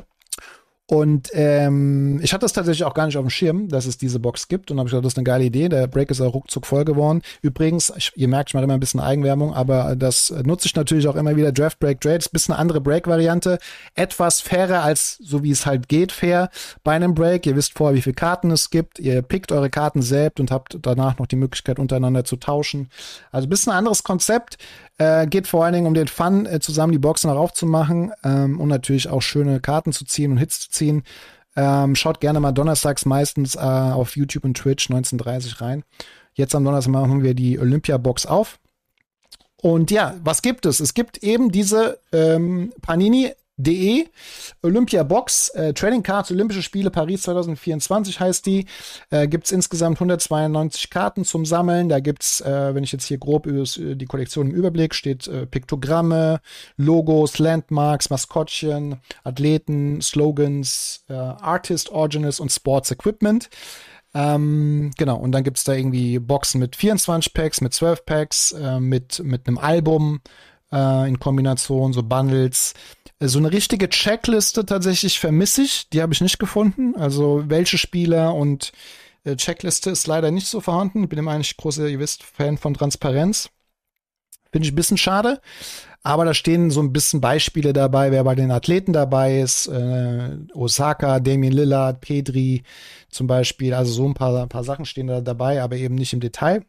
Und ähm, ich hatte das tatsächlich auch gar nicht auf dem Schirm, dass es diese Box gibt. Und habe ich gedacht, das ist eine geile Idee. Der Break ist auch ruckzuck voll geworden. Übrigens, ich, ihr merkt, ich mache immer ein bisschen Eigenwerbung, aber das nutze ich natürlich auch immer wieder. Draft, Break, Trade ist ein bisschen eine andere Break-Variante. Etwas fairer als so wie es halt geht, fair bei einem Break. Ihr wisst vorher, wie viele Karten es gibt. Ihr pickt eure Karten selbst und habt danach noch die Möglichkeit, untereinander zu tauschen. Also ein bisschen ein anderes Konzept. Äh, geht vor allen Dingen um den Fun, äh, zusammen die Boxen auch aufzumachen ähm, und natürlich auch schöne Karten zu ziehen und Hits zu ziehen. Ähm, schaut gerne mal donnerstags meistens äh, auf YouTube und Twitch neunzehn Uhr dreißig rein. Jetzt am Donnerstag machen wir die Olympia-Box auf. Und ja, was gibt es? Es gibt eben diese ähm, Panini De, Olympia Box, äh, Trading Cards, Olympische Spiele Paris zwanzig vierundzwanzig heißt die. Äh, gibt es insgesamt hundertzweiundneunzig Karten zum Sammeln. Da gibt's, äh, wenn ich jetzt hier grob über die Kollektion im Überblick, steht äh, Piktogramme, Logos, Landmarks, Maskottchen, Athleten, Slogans, äh, Artist Originals und Sports Equipment. Ähm, genau, und dann gibt's da irgendwie Boxen mit vierundzwanzig Packs, mit zwölf Packs, äh, mit, mit einem Album äh, in Kombination, so Bundles. So eine richtige Checkliste tatsächlich vermisse ich, die habe ich nicht gefunden. Also welche Spieler und äh, Checkliste ist leider nicht so vorhanden. Ich bin immer eigentlich großer, ihr wisst, Fan von Transparenz. Finde ich ein bisschen schade. Aber da stehen so ein bisschen Beispiele dabei, wer bei den Athleten dabei ist. Äh, Osaka, Damian Lillard, Pedri zum Beispiel. Also so ein paar, ein paar Sachen stehen da dabei, aber eben nicht im Detail.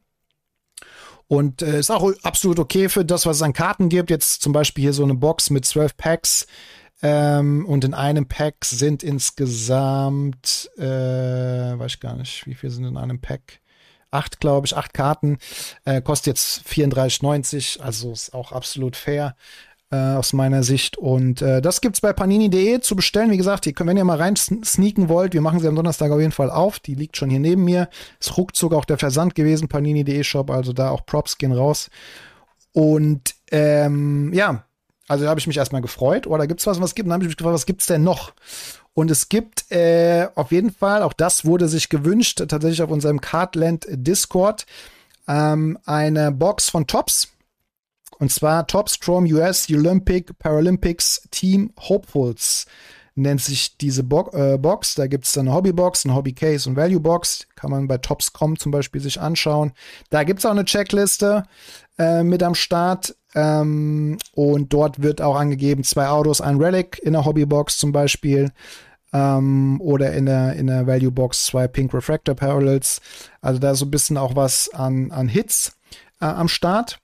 Und äh, ist auch absolut okay für das, was es an Karten gibt. Jetzt zum Beispiel hier so eine Box mit zwölf Packs. Ähm, und in einem Pack sind insgesamt, äh, weiß ich gar nicht, wie viel sind in einem Pack? Acht, glaube ich, acht Karten. Äh, kostet jetzt vierunddreißig neunzig. Also ist auch absolut fair äh, aus meiner Sicht. Und äh, das gibt's bei panini punkt de zu bestellen. Wie gesagt, ihr könnt, wenn ihr mal rein sneaken wollt, wir machen sie am Donnerstag auf jeden Fall auf. Die liegt schon hier neben mir. Ist ruckzuck auch der Versand gewesen, panini punkt de Shop. Also da auch Props gehen raus. Und ähm, ja, also da habe ich mich erstmal gefreut. Oder gibt's was, was gibt? Dann habe ich mich gefragt, was gibt's denn noch? Und es gibt äh, auf jeden Fall, auch das wurde sich gewünscht, tatsächlich auf unserem Cardland Discord, ähm, eine Box von Topps. Und zwar Topps Chrome U S Olympic Paralympics Team Hopefuls nennt sich diese Bo- äh, Box. Da gibt es eine Hobbybox, eine Hobby-Case und Value-Box. Kann man bei Topps Punkt com zum Beispiel sich anschauen. Da gibt es auch eine Checkliste äh, mit am Start. Ähm, und dort wird auch angegeben, zwei Autos, ein Relic in der Hobbybox zum Beispiel. Ähm, oder in der, in der Value-Box zwei Pink Refractor Parallels. Also da ist so ein bisschen auch was an, an Hits äh, am Start.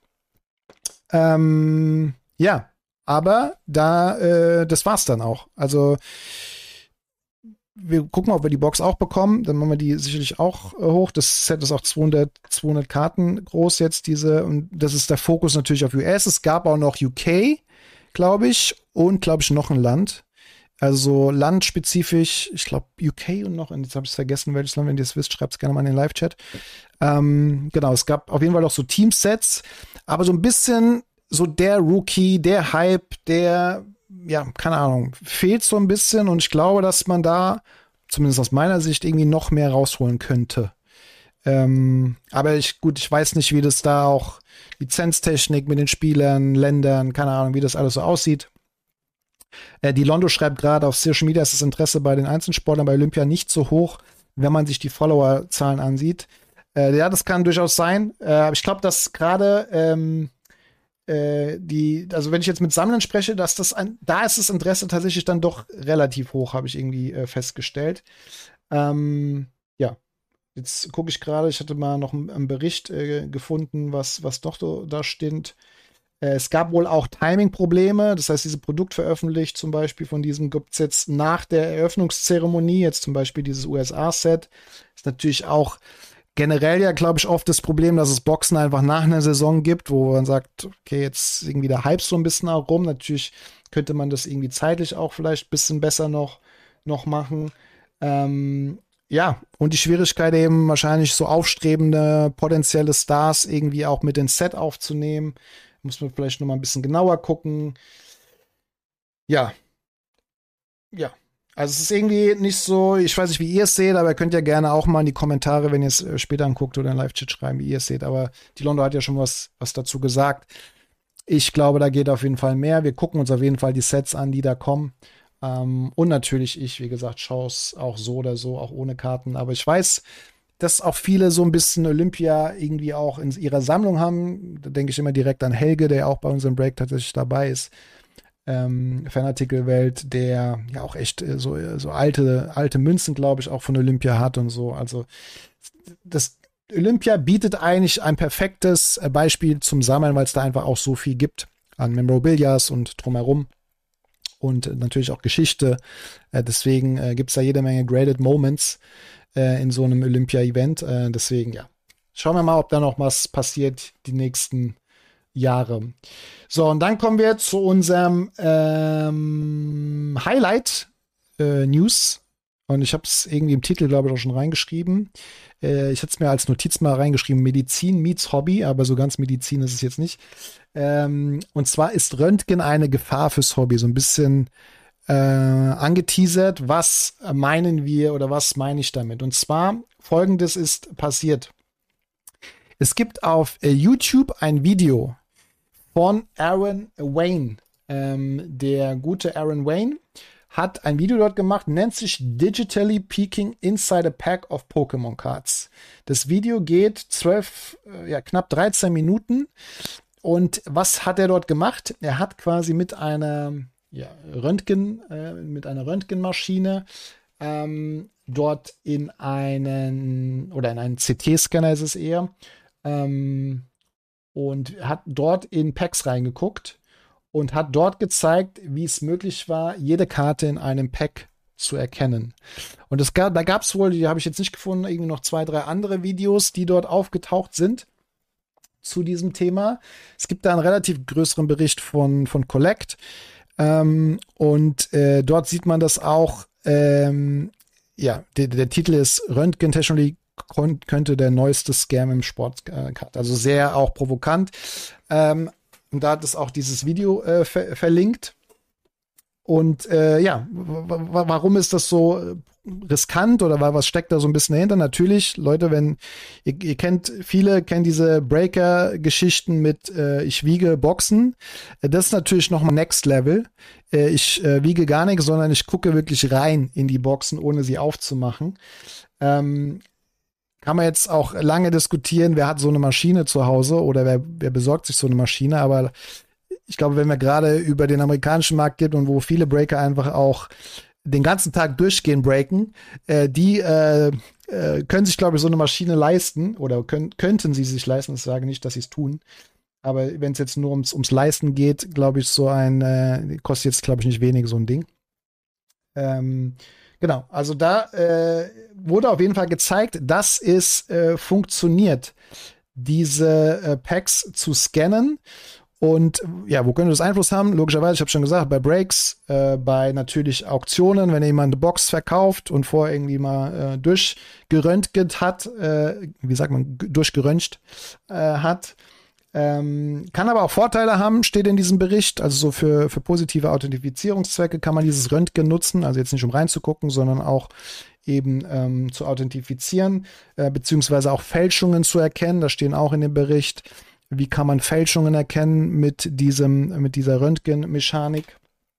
Ähm, ja, aber da, äh, das war's dann auch. Also wir gucken, ob wir die Box auch bekommen. Dann machen wir die sicherlich auch äh, hoch. Das Set ist auch zweihundert, zweihundert Karten groß jetzt, diese. Und das ist der Fokus natürlich auf U S. Es gab auch noch U K, glaube ich, und, glaube ich, noch ein Land. Also landspezifisch, ich glaube U K und noch, und jetzt habe ich es vergessen, welches Land, wenn ihr es wisst, schreibt es gerne mal in den Live-Chat. Ähm, genau, es gab auf jeden Fall auch so Teamsets, aber so ein bisschen so der Rookie, der Hype, der, ja, keine Ahnung, fehlt so ein bisschen und ich glaube, dass man da, zumindest aus meiner Sicht, irgendwie noch mehr rausholen könnte. Ähm, aber ich, gut, ich weiß nicht, wie das da auch Lizenztechnik mit den Spielern, Ländern, keine Ahnung, wie das alles so aussieht. Äh, die Londo schreibt gerade, auf Social Media ist das Interesse bei den Einzelsportlern bei Olympia nicht so hoch, wenn man sich die Followerzahlen ansieht. Äh, ja, das kann durchaus sein. Äh, aber ich glaube, dass gerade ähm, äh, die, also wenn ich jetzt mit Sammlern spreche, dass das ein, da ist das Interesse tatsächlich dann doch relativ hoch, habe ich irgendwie äh, festgestellt. Ähm, ja, jetzt gucke ich gerade, ich hatte mal noch einen, einen Bericht äh, gefunden, was, was doch so, da steht. Es gab wohl auch Timing-Probleme, das heißt, diese Produktveröffentlicht zum Beispiel von diesem gibt es jetzt nach der Eröffnungszeremonie, jetzt zum Beispiel dieses U S A-Set, ist natürlich auch generell ja, glaube ich, oft das Problem, dass es Boxen einfach nach einer Saison gibt, wo man sagt, okay, jetzt irgendwie der Hype so ein bisschen auch rum, natürlich könnte man das irgendwie zeitlich auch vielleicht ein bisschen besser noch, noch machen. Ähm, ja, und die Schwierigkeit eben wahrscheinlich so aufstrebende potenzielle Stars irgendwie auch mit ins Set aufzunehmen. Muss man vielleicht noch mal ein bisschen genauer gucken. Ja. Ja. Also es ist irgendwie nicht so, ich weiß nicht, wie ihr es seht, aber ihr könnt ja gerne auch mal in die Kommentare, wenn ihr es später anguckt oder in Live-Chat schreiben, wie ihr es seht. Aber die Londo hat ja schon was, was dazu gesagt. Ich glaube, da geht auf jeden Fall mehr. Wir gucken uns auf jeden Fall die Sets an, die da kommen. Ähm, und natürlich ich, wie gesagt, schaue es auch so oder so, auch ohne Karten. Aber ich weiß, dass auch viele so ein bisschen Olympia irgendwie auch in ihrer Sammlung haben. Da denke ich immer direkt an Helge, der auch bei unserem Break tatsächlich dabei ist. Ähm, Fanartikelwelt, der ja auch echt äh, so, so alte, alte Münzen, glaube ich, auch von Olympia hat und so. Also das Olympia bietet eigentlich ein perfektes Beispiel zum Sammeln, weil es da einfach auch so viel gibt an Memorabilias und drumherum. Und natürlich auch Geschichte. Äh, deswegen äh, gibt es da jede Menge Graded Moments in so einem Olympia-Event. Äh, deswegen, ja. Schauen wir mal, ob da noch was passiert die nächsten Jahre. So, und dann kommen wir zu unserem ähm, Highlight äh, News. Und ich habe es irgendwie im Titel, glaube ich, auch schon reingeschrieben. Äh, ich hätte es mir als Notiz mal reingeschrieben, Medizin meets Hobby, aber so ganz Medizin ist es jetzt nicht. Ähm, und zwar ist Röntgen eine Gefahr fürs Hobby. So ein bisschen äh, angeteasert. Was meinen wir oder was meine ich damit? Und zwar, Folgendes ist passiert. Es gibt auf äh, YouTube ein Video von Aaron Wayne. Ähm, der gute Aaron Wayne hat ein Video dort gemacht, nennt sich Digitally Peeking Inside a Pack of Pokémon Cards. Das Video geht zwölf, äh, ja, knapp dreizehn Minuten. Und was hat er dort gemacht? Er hat quasi mit einer ja, Röntgen, äh, mit einer Röntgenmaschine ähm, dort in einen, oder in einen C T-Scanner ist es eher, ähm, und hat dort in Packs reingeguckt und hat dort gezeigt, wie es möglich war, jede Karte in einem Pack zu erkennen. Und es gab, da gab es wohl, die habe ich jetzt nicht gefunden, irgendwie noch zwei, drei andere Videos, die dort aufgetaucht sind zu diesem Thema. Es gibt da einen relativ größeren Bericht von, von Collect. Ähm, und äh, dort sieht man das auch, ähm, ja, der, der Titel ist Röntgentechnologie könnte der neueste Scam im Sport, äh, also sehr auch provokant. Ähm, und da hat es auch dieses Video äh, ver verlinkt. Und äh, ja, warum ist das so riskant oder was steckt da so ein bisschen dahinter? Natürlich, Leute, wenn ihr, ihr kennt, viele kennen diese Breaker-Geschichten mit äh, ich wiege Boxen. Das ist natürlich nochmal Next Level. Äh, ich äh, wiege gar nichts, sondern ich gucke wirklich rein in die Boxen, ohne sie aufzumachen. Ähm, kann man jetzt auch lange diskutieren, wer hat so eine Maschine zu Hause oder wer, wer besorgt sich so eine Maschine, aber ich glaube, wenn wir gerade über den amerikanischen Markt geht und wo viele Breaker einfach auch den ganzen Tag durchgehend breaken, äh, die äh, äh, können sich, glaube ich, so eine Maschine leisten oder können, könnten sie sich leisten. Ich sage nicht, dass sie es tun. Aber wenn es jetzt nur ums, ums Leisten geht, glaube ich, so ein, äh, kostet jetzt, glaube ich, nicht wenig so ein Ding. Ähm, genau, also da äh, wurde auf jeden Fall gezeigt, dass es äh, funktioniert, diese äh, Packs zu scannen. Und ja, wo könnte das Einfluss haben? Logischerweise, ich habe schon gesagt, bei Breaks, äh, bei natürlich Auktionen, wenn jemand eine Box verkauft und vorher irgendwie mal äh, durchgeröntgt hat, äh, wie sagt man, durchgeröntgt äh, hat, ähm, kann aber auch Vorteile haben, steht in diesem Bericht. Also so für, für positive Authentifizierungszwecke kann man dieses Röntgen nutzen, also jetzt nicht um reinzugucken, sondern auch eben ähm, zu authentifizieren, äh, beziehungsweise auch Fälschungen zu erkennen. Das stehen auch in dem Bericht. Wie kann man Fälschungen erkennen mit diesem, mit dieser Röntgenmechanik?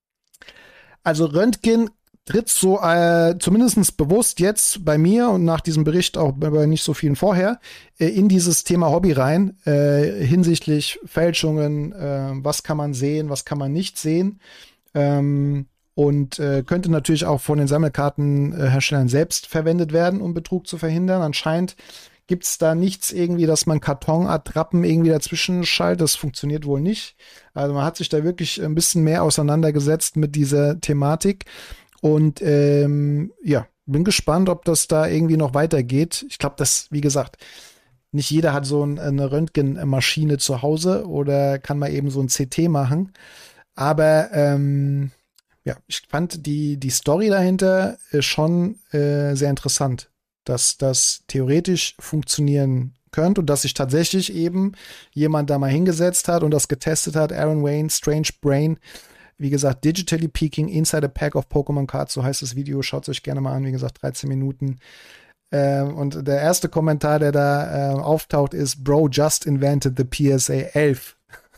Also Röntgen tritt so äh, zumindest bewusst jetzt bei mir und nach diesem Bericht auch bei nicht so vielen vorher äh, in dieses Thema Hobby rein, äh, hinsichtlich Fälschungen, äh, was kann man sehen, was kann man nicht sehen, ähm, und äh, könnte natürlich auch von den Sammelkartenherstellern selbst verwendet werden, um Betrug zu verhindern. Anscheinend gibt es da nichts irgendwie, dass man Kartonattrappen irgendwie dazwischen schaltet. Das funktioniert wohl nicht. Also man hat sich da wirklich ein bisschen mehr auseinandergesetzt mit dieser Thematik. Und ähm, ja, bin gespannt, ob das da irgendwie noch weitergeht. Ich glaube, dass, wie gesagt, nicht jeder hat so ein, eine Röntgenmaschine zu Hause oder kann mal eben so ein C T machen. Aber ähm, ja, ich fand die, die Story dahinter äh, schon äh, sehr interessant, dass das theoretisch funktionieren könnte und dass sich tatsächlich eben jemand da mal hingesetzt hat und das getestet hat. Aaron Wayne, Strange Brain, wie gesagt, Digitally Peeking Inside a Pack of Pokémon Cards, so heißt das Video, schaut es euch gerne mal an, wie gesagt, dreizehn Minuten. Ähm, und der erste Kommentar, der da äh, auftaucht, ist: Bro just invented the P S A elf.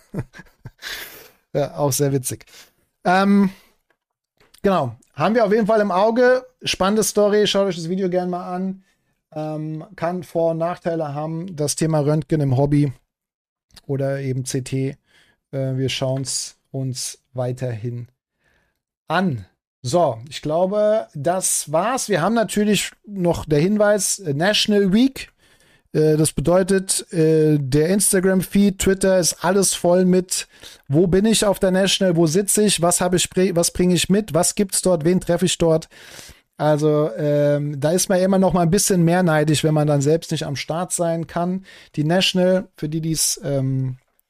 Ja, auch sehr witzig. Ähm, genau. Haben wir auf jeden Fall im Auge. Spannende Story. Schaut euch das Video gerne mal an. Ähm, kann Vor- und Nachteile haben. Das Thema Röntgen im Hobby oder eben C T. Äh, wir schauen es uns weiterhin an. So, ich glaube, das war's. Wir haben natürlich noch der Hinweis, National Week. Äh, das bedeutet, äh, der Instagram-Feed, Twitter ist alles voll mit, wo bin ich auf der National, wo sitze ich, was habe ich, was bringe ich mit, was gibt's dort, wen treffe ich dort. Also ähm, da ist man immer noch mal ein bisschen mehr neidisch, wenn man dann selbst nicht am Start sein kann. Die National, für die, die es ähm,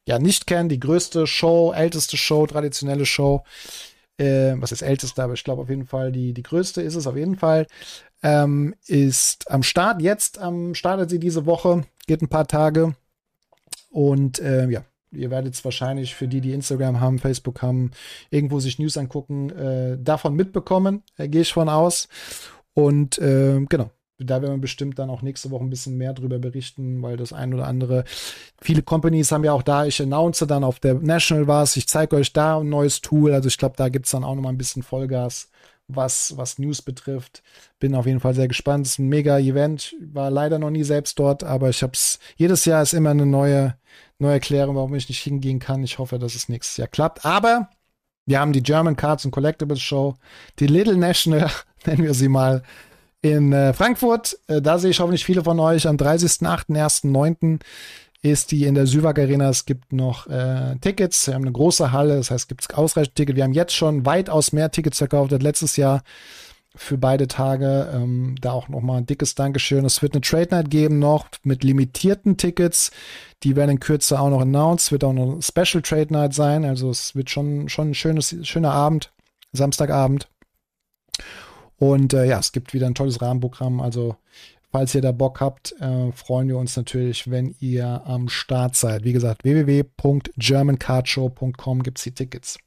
ja nicht kennen, die größte Show, älteste Show, traditionelle Show, äh, was ist älteste, aber ich glaube auf jeden Fall die, die größte ist es auf jeden Fall, ähm, ist am Start. Jetzt ähm, startet sie diese Woche, geht ein paar Tage und äh, ja, ihr werdet es wahrscheinlich für die, die Instagram haben, Facebook haben, irgendwo sich News angucken, äh, davon mitbekommen, äh, gehe ich von aus. Und äh, genau, da werden wir bestimmt dann auch nächste Woche ein bisschen mehr drüber berichten, weil das ein oder andere, viele Companies haben ja auch da, ich announce dann auf der National was, ich zeige euch da ein neues Tool, also ich glaube, da gibt es dann auch noch mal ein bisschen Vollgas, was, was News betrifft. Bin auf jeden Fall sehr gespannt, es ist ein mega Event, war leider noch nie selbst dort, aber ich habe es, jedes Jahr ist immer eine neue, neue Erklärung, warum ich nicht hingehen kann. Ich hoffe, dass es nächstes Jahr klappt, aber wir haben die German Cards and Collectibles Show, die Little National, nennen wir sie mal, in äh, Frankfurt. Äh, da sehe ich hoffentlich viele von euch. Am dreißigsten achten, ersten neunten ist die in der Süwag Arena. Es gibt noch äh, Tickets. Wir haben eine große Halle, das heißt, es gibt ausreichend Tickets. Wir haben jetzt schon weitaus mehr Tickets verkauft als letztes Jahr für beide Tage. Ähm, da auch nochmal ein dickes Dankeschön. Es wird eine Trade Night geben noch mit limitierten Tickets. Die werden in Kürze auch noch announced. Es wird auch noch eine Special Trade Night sein. Also es wird schon, schon ein schönes, schöner Abend, Samstagabend. Und äh, ja, es gibt wieder ein tolles Rahmenprogramm. Also, falls ihr da Bock habt, äh, freuen wir uns natürlich, wenn ihr am Start seid. Wie gesagt, w w w punkt german card show punkt com gibt es die Tickets.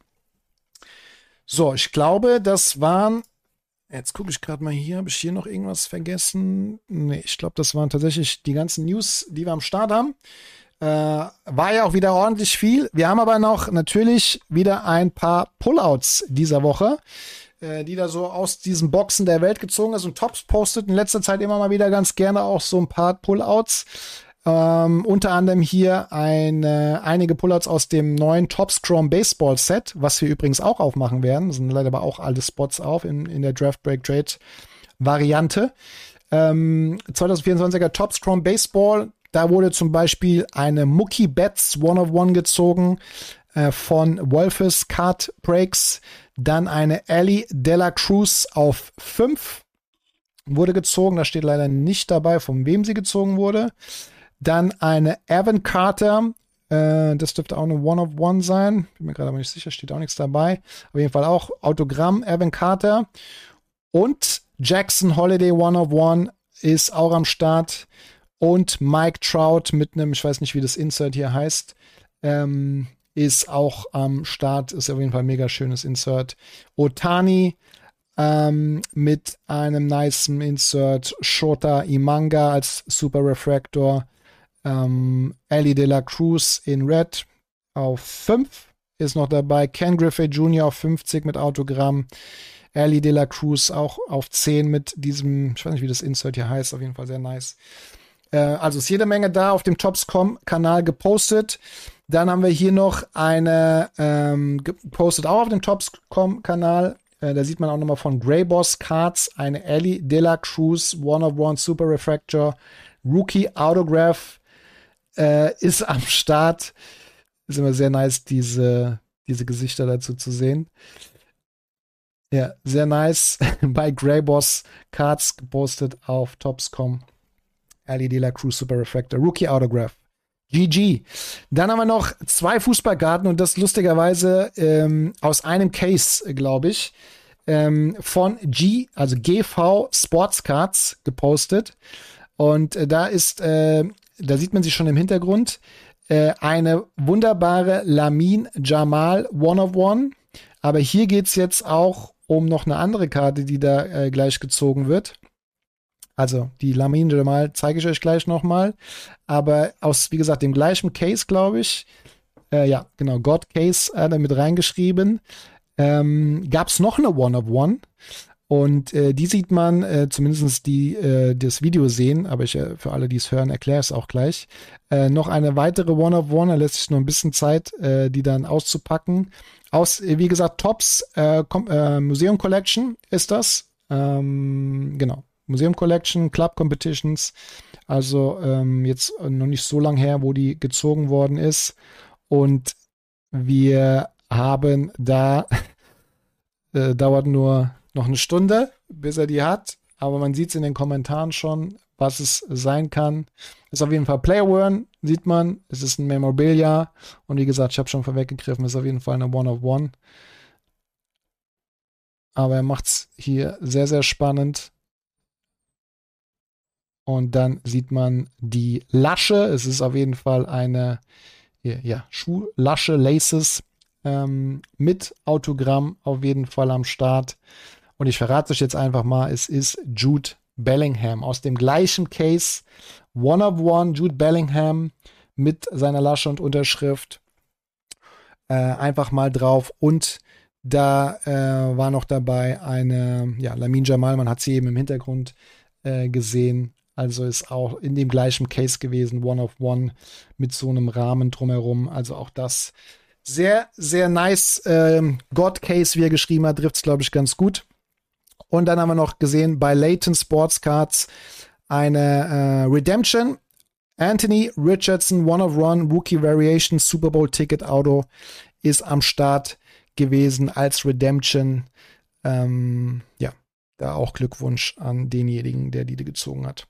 So, ich glaube, das waren. Jetzt gucke ich gerade mal hier. Habe ich hier noch irgendwas vergessen? Nee, ich glaube, das waren tatsächlich die ganzen News, die wir am Start haben. Äh, war ja auch wieder ordentlich viel. Wir haben aber noch natürlich wieder ein paar Pullouts dieser Woche, die da so aus diesen Boxen der Welt gezogen ist. Und Tops postet in letzter Zeit immer mal wieder ganz gerne auch so ein paar Pullouts. Ähm, unter anderem hier eine, einige Pullouts aus dem neuen Topps Chrome Baseball Set, was wir übrigens auch aufmachen werden. Das sind leider aber auch alte Spots auf in, in der Draft Break Trade Variante. Ähm, zwanzig vierundzwanziger Topps Chrome Baseball, da wurde zum Beispiel eine Mookie Betts One of One gezogen äh, von Wolfes Card Breaks. Dann eine Ellie De La Cruz auf fünf wurde gezogen. Da steht leider nicht dabei, von wem sie gezogen wurde. Dann eine Evan Carter. Äh, das dürfte auch eine One-of-One sein. Bin mir gerade aber nicht sicher, steht auch nichts dabei. Auf jeden Fall auch Autogramm Evan Carter. Und Jackson Holiday One-of-One ist auch am Start. Und Mike Trout mit einem, ich weiß nicht, wie das Insert hier heißt, ähm, ist auch am Start, ist auf jeden Fall ein mega schönes Insert. Otani ähm, mit einem nicen Insert. Shota Imanga als Super Refractor. Ähm, Ellie De La Cruz in Red auf fünf ist noch dabei. Ken Griffey Junior auf fünfzig mit Autogramm. Ellie De La Cruz auch auf zehn mit diesem, ich weiß nicht, wie das Insert hier heißt, auf jeden Fall sehr nice. Äh, also ist jede Menge da auf dem Topps Punkt com-Kanal gepostet. Dann haben wir hier noch eine ähm, gepostet, auch auf dem Topps Punkt com-Kanal. Äh, da sieht man auch nochmal von Grey Boss Cards eine Ellie De La Cruz One of One Super Refractor Rookie Autograph äh, ist am Start. Ist immer sehr nice, diese, diese Gesichter dazu zu sehen. Ja, sehr nice. Bei Grey Boss Cards gepostet auf Topps Punkt com. Ellie De La Cruz Super Refractor Rookie Autograph. G G. Dann haben wir noch zwei Fußballkarten und das lustigerweise ähm, aus einem Case, glaube ich, ähm, von G, also G V Sports Cards gepostet. Und äh, da ist, äh, da sieht man sie schon im Hintergrund, äh, eine wunderbare Lamine Jamal One of One. Aber hier geht's jetzt auch um noch eine andere Karte, die da äh, gleich gezogen wird. Also die Lamine Jamal zeige ich euch gleich nochmal. Aber aus, wie gesagt, dem gleichen Case, glaube ich. Äh, ja, genau, God Case hat er mit reingeschrieben. Ähm, Gab es noch eine One of One. Und äh, die sieht man, äh, zumindest die äh, das Video sehen, aber ich äh, für alle, die es hören, erkläre es auch gleich. Äh, noch eine weitere One of One, da lässt sich noch ein bisschen Zeit, äh, die dann auszupacken. Aus, äh, wie gesagt, Topps äh, äh, Museum Collection ist das. Ähm, genau. Museum Collection, Club Competitions, also ähm, jetzt noch nicht so lang her, wo die gezogen worden ist. Und wir haben da, äh, dauert nur noch eine Stunde, bis er die hat, aber man sieht es in den Kommentaren schon, was es sein kann. Ist auf jeden Fall Player One, sieht man. Es ist ein Memorabilia. Und wie gesagt, ich habe schon vorweggegriffen, ist auf jeden Fall eine One-of-One. Aber er macht es hier sehr, sehr spannend. Und dann sieht man die Lasche. Es ist auf jeden Fall eine ja, Schuhlasche, Laces ähm, mit Autogramm auf jeden Fall am Start. Und ich verrate euch jetzt einfach mal, es ist Jude Bellingham aus dem gleichen Case. One of One, Jude Bellingham mit seiner Lasche und Unterschrift. Äh, einfach mal drauf. Und da äh, war noch dabei eine, ja, Lamine Jamal, man hat sie eben im Hintergrund äh, gesehen. Also ist auch in dem gleichen Case gewesen, One of One mit so einem Rahmen drumherum. Also auch das sehr, sehr nice. Ähm, God Case, wie er geschrieben hat, trifft es, glaube ich, ganz gut. Und dann haben wir noch gesehen bei Layton Sports Cards eine äh, Redemption. Anthony Richardson, One of One, Rookie Variation, Super Bowl Ticket Auto ist am Start gewesen als Redemption. Ähm, ja, da auch Glückwunsch an denjenigen, der die gezogen hat.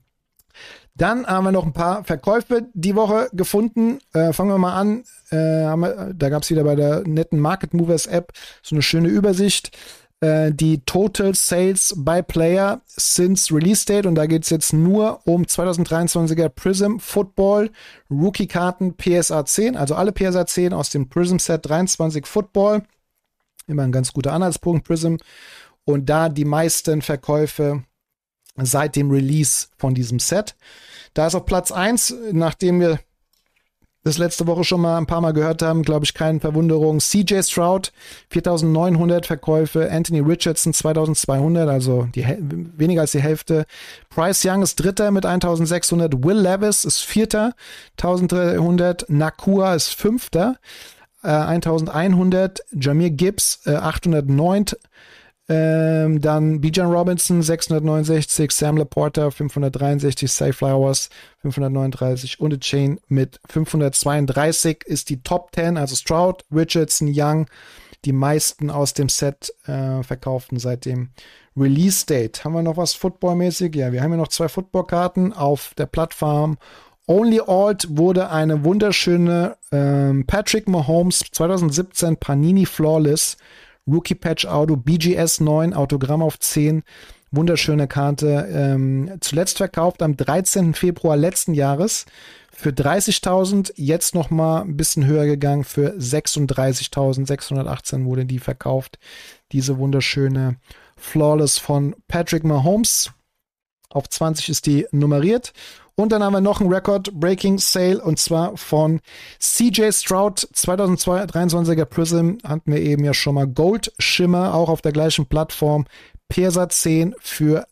Dann haben wir noch ein paar Verkäufe die Woche gefunden. Äh, fangen wir mal an. Äh, haben wir, da gab es wieder bei der netten Market Movers App so eine schöne Übersicht. Äh, die Total Sales by Player since Release Date. Und da geht es jetzt nur um zwanzig dreiundzwanziger Prism Football Rookie-Karten P S A zehn. Also alle P S A zehn aus dem Prism Set dreiundzwanzig Football. Immer ein ganz guter Anhaltspunkt, Prism. Und da die meisten Verkäufe seit dem Release von diesem Set. Da ist auf Platz eins, nachdem wir das letzte Woche schon mal ein paar Mal gehört haben, glaube ich, keine Verwunderung. C J Stroud, viertausendneunhundert Verkäufe. Anthony Richardson, zweitausendzweihundert, also die, weniger als die Hälfte. Bryce Young ist Dritter mit eintausendsechshundert. Will Levis ist Vierter, eintausenddreihundert. Nakua ist Fünfter, äh, eintausendeinhundert. Jahmyr Gibbs, äh, achthundertneun. Ähm, dann Bijan Robinson sechshundertneunundsechzig, Sam Laporta fünfhundertdreiundsechzig, Zay Flowers fünfhundertneununddreißig und The Chain mit fünfhundertzweiunddreißig ist die Top zehn, also Stroud, Richardson, Young, die meisten aus dem Set äh, verkauften seit dem Release Date. Haben wir noch was Footballmäßig? Ja, wir haben ja noch zwei Footballkarten auf der Plattform. Only Alt wurde eine wunderschöne ähm, Patrick Mahomes zweitausendsiebzehn Panini Flawless Rookie Patch Auto, B G S neun, Autogramm auf zehn, wunderschöne Karte, ähm, zuletzt verkauft am dreizehnten Februar letzten Jahres für dreißigtausend, jetzt nochmal ein bisschen höher gegangen, für sechsunddreißigtausendsechshundertachtzehn wurde die verkauft, diese wunderschöne Flawless von Patrick Mahomes, auf zwanzig ist die nummeriert. Und dann haben wir noch einen Record-Breaking Sale und zwar von C J Stroud, zweitausenddreiundzwanziger Prism, hatten wir eben ja schon mal. Gold Shimmer, auch auf der gleichen Plattform, P S A zehn für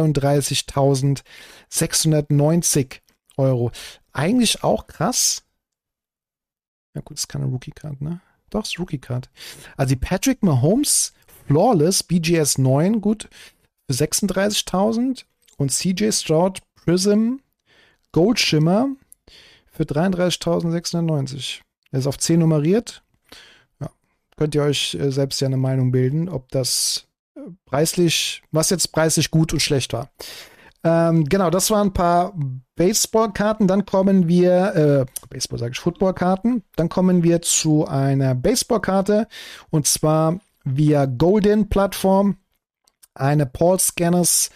dreiunddreißigtausendsechshundertneunzig Euro. Eigentlich auch krass. Ja gut, ist keine Rookie-Card, ne? Doch, ist Rookie-Card. Also die Patrick Mahomes Flawless B G S neun, gut, für sechsunddreißigtausend und C J Stroud Prism Gold Shimmer für dreiunddreißigtausendsechshundertneunzig. Er ist auf zehn nummeriert. Ja, könnt ihr euch äh, selbst ja eine Meinung bilden, ob das äh, preislich, was jetzt preislich gut und schlecht war. Ähm, genau, das waren ein paar Baseballkarten. Dann kommen wir, äh, Baseball sage ich, Footballkarten. Dann kommen wir zu einer Baseballkarte und zwar via Golden-Plattform. Eine Paul Scanners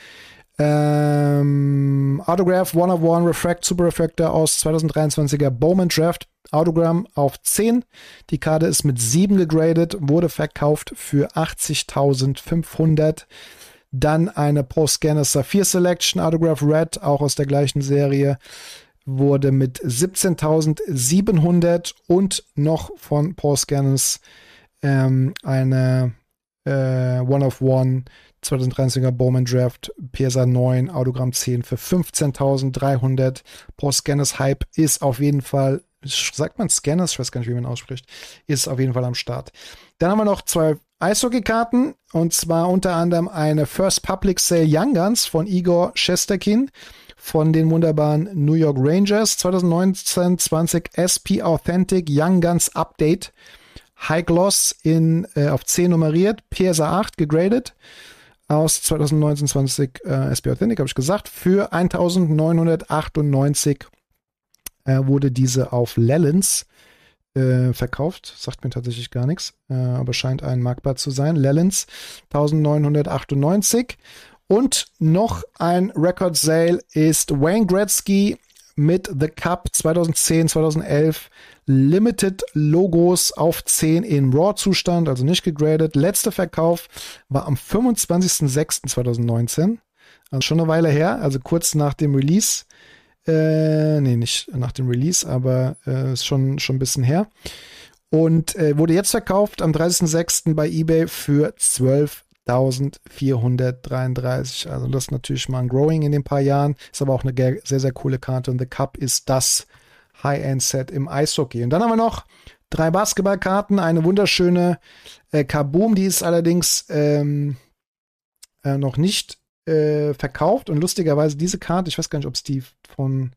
Ähm, Autograph One of One Refract Super Refractor aus zweitausenddreiundzwanziger Bowman Draft Autogramm auf zehn. Die Karte ist mit sieben gegradet, wurde verkauft für achtzigtausendfünfhundert. Dann eine Paul Scanners Saphir Selection Autograph Red, auch aus der gleichen Serie, wurde mit siebzehntausendsiebenhundert und noch von Paul Scanners ähm, eine äh, One of One zweitausenddreiundzwanziger Bowman Draft, P S A neun, Autogramm zehn für fünfzehntausenddreihundert. Paul Scanners Hype ist auf jeden Fall, sagt man Scanners? Ich weiß gar nicht, wie man ausspricht, ist auf jeden Fall am Start. Dann haben wir noch zwei Eishockey-Karten und zwar unter anderem eine First Public Sale Young Guns von Igor Shesterkin von den wunderbaren New York Rangers, zweitausendneunzehn zwanzig S P Authentic Young Guns Update, High Gloss in, äh, auf zehn nummeriert, P S A acht gegradet. aus zwanzig neunzehn zwanzig äh, S B Authentic, habe ich gesagt. Für eintausendneunhundertachtundneunzig äh, wurde diese auf Lellens äh, verkauft. Sagt mir tatsächlich gar nichts, äh, aber scheint einmarkbar zu sein. Lellens eintausendneunhundertachtundneunzig. Und noch ein Record Sale ist Wayne Gretzky mit The Cup zweitausendzehn, zweitausendelf. Limited Logos auf zehn in Raw-Zustand, also nicht gegradet. Letzter Verkauf war am fünfundzwanzigsten sechsten zweitausendneunzehn. Also schon eine Weile her, also kurz nach dem Release. Äh, nee, nicht nach dem Release, aber äh, ist schon, schon ein bisschen her. Und äh, wurde jetzt verkauft am dreißigsten sechsten bei eBay für zwölftausendvierhundertdreiunddreißig. Also das ist natürlich mal ein Growing in den paar Jahren. Ist aber auch eine sehr, sehr coole Karte. Und The Cup ist das High-End-Set im Eishockey. Und dann haben wir noch drei Basketballkarten. Eine wunderschöne äh, Kaboom, die ist allerdings ähm, äh, noch nicht äh, verkauft. Und lustigerweise diese Karte, ich weiß gar nicht, ob es die von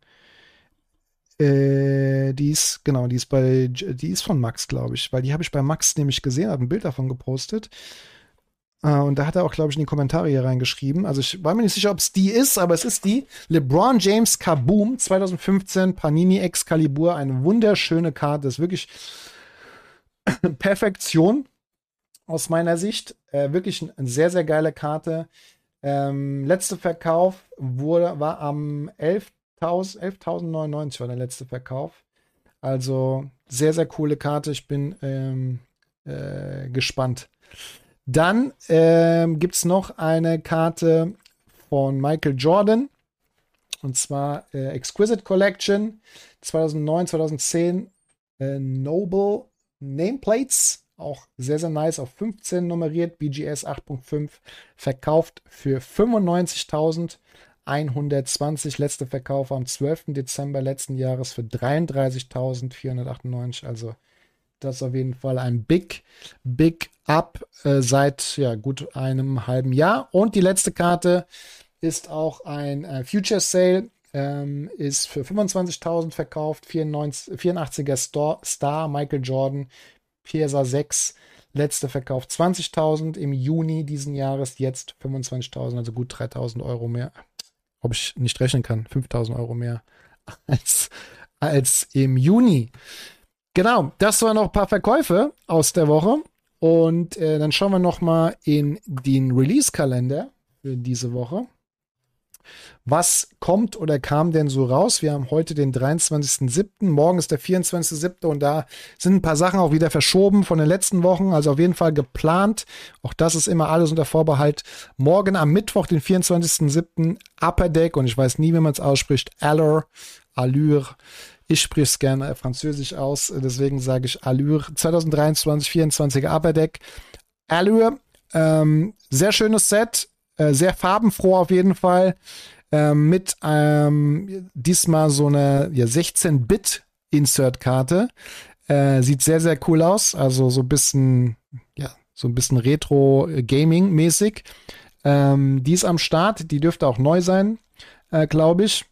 äh, die ist, genau, die ist bei, die ist von Max, glaube ich, weil die habe ich bei Max nämlich gesehen, hat ein Bild davon gepostet. Und da hat er auch, glaube ich, in die Kommentare hier reingeschrieben. Also ich war mir nicht sicher, ob es die ist, aber es ist die LeBron James Kaboom zweitausendfünfzehn Panini Excalibur. Eine wunderschöne Karte. Das ist wirklich Perfektion aus meiner Sicht. Äh, wirklich eine sehr, sehr geile Karte. Ähm, letzter Verkauf wurde, war am elftausendneunundneunzig war der letzte Verkauf. Also sehr, sehr coole Karte. Ich bin ähm, äh, gespannt. Dann ähm, gibt es noch eine Karte von Michael Jordan. Und zwar äh, Exquisite Collection zweitausendneun, zweitausendzehn äh, Noble Nameplates. Auch sehr, sehr nice. Auf fünfzehn nummeriert. B G S acht Punkt fünf. Verkauft für fünfundneunzigtausendeinhundertzwanzig. Letzte Verkauf am zwölften Dezember letzten Jahres für dreiunddreißigtausendvierhundertachtundneunzig. Also das ist auf jeden Fall ein Big, Big Up äh, seit ja, gut einem halben Jahr. Und die letzte Karte ist auch ein äh, Future Sale, ähm, ist für fünfundzwanzigtausend verkauft, vierundachtziger Star, Star Michael Jordan, P S A sechs, letzte Verkauf zwanzigtausend im Juni diesen Jahres, jetzt fünfundzwanzigtausend, also gut dreitausend Euro mehr. Ob ich nicht rechnen kann, fünftausend Euro mehr als, als im Juni. Genau, das waren noch ein paar Verkäufe aus der Woche. Und äh, dann schauen wir noch mal in den Release-Kalender für diese Woche. Was kommt oder kam denn so raus? Wir haben heute den dreiundzwanzigsten siebten Morgen ist der vierundzwanzigste siebte und da sind ein paar Sachen auch wieder verschoben von den letzten Wochen. Also auf jeden Fall geplant. Auch das ist immer alles unter Vorbehalt. Morgen am Mittwoch, den vierundzwanzigsten siebten Upper Deck, und ich weiß nie, wie man es ausspricht, Allure, Allure. Ich spreche es gerne französisch aus, deswegen sage ich Allure. zwanzig dreiundzwanzig, vierundzwanziger Upper Deck. Allure, ähm, sehr schönes Set, äh, sehr farbenfroh auf jeden Fall. Ähm, mit ähm, diesmal so eine ja, sechzehn Bit Insert-Karte. Äh, sieht sehr, sehr cool aus. Also so ein bisschen, ja, so ein bisschen Retro-Gaming-mäßig. Ähm, die ist am Start, die dürfte auch neu sein, äh, glaube ich.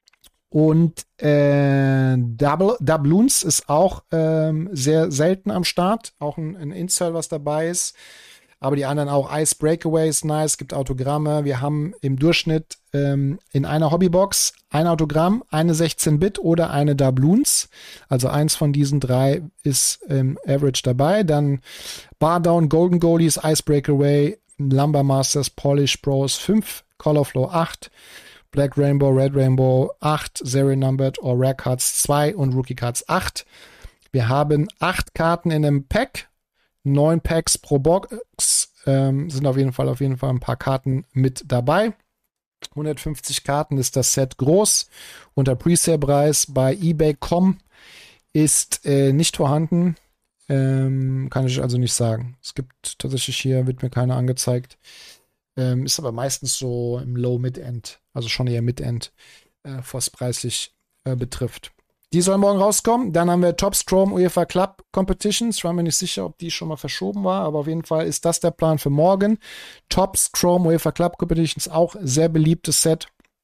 Und äh, Double, Doubloons ist auch ähm, sehr selten am Start. Auch ein, ein Insert, was dabei ist. Aber die anderen auch. Ice Breakaway ist nice, gibt Autogramme. Wir haben im Durchschnitt ähm, in einer Hobbybox ein Autogramm, eine sechzehn Bit oder eine Doubloons. Also eins von diesen drei ist im Average dabei. Dann Bar Down, Golden Goalies, Ice Breakaway, Lumber Masters, Polish Bros fünf, Color Flow acht, Black Rainbow, Red Rainbow acht, Zero Numbered or Rare Cards zwei und Rookie Cards acht. Wir haben acht Karten in einem Pack, neun Packs pro Box, ähm, sind auf jeden Fall auf jeden Fall ein paar Karten mit dabei. hundertfünfzig Karten ist das Set groß. Unter Presale-Preis bei eBay Punkt com ist äh, nicht vorhanden. Ähm, kann ich also nicht sagen. Es gibt tatsächlich hier, wird mir keiner angezeigt. Ähm, ist aber meistens so im Low-Mid-End, also schon eher Mid-End, äh, was preislich äh, betrifft. Die soll morgen rauskommen. Dann haben wir Top Strom UEFA Club Competitions. Ich war mir nicht sicher, ob die schon mal verschoben war, aber auf jeden Fall ist das der Plan für morgen. Top Strom UEFA Club Competitions, auch sehr beliebtes Set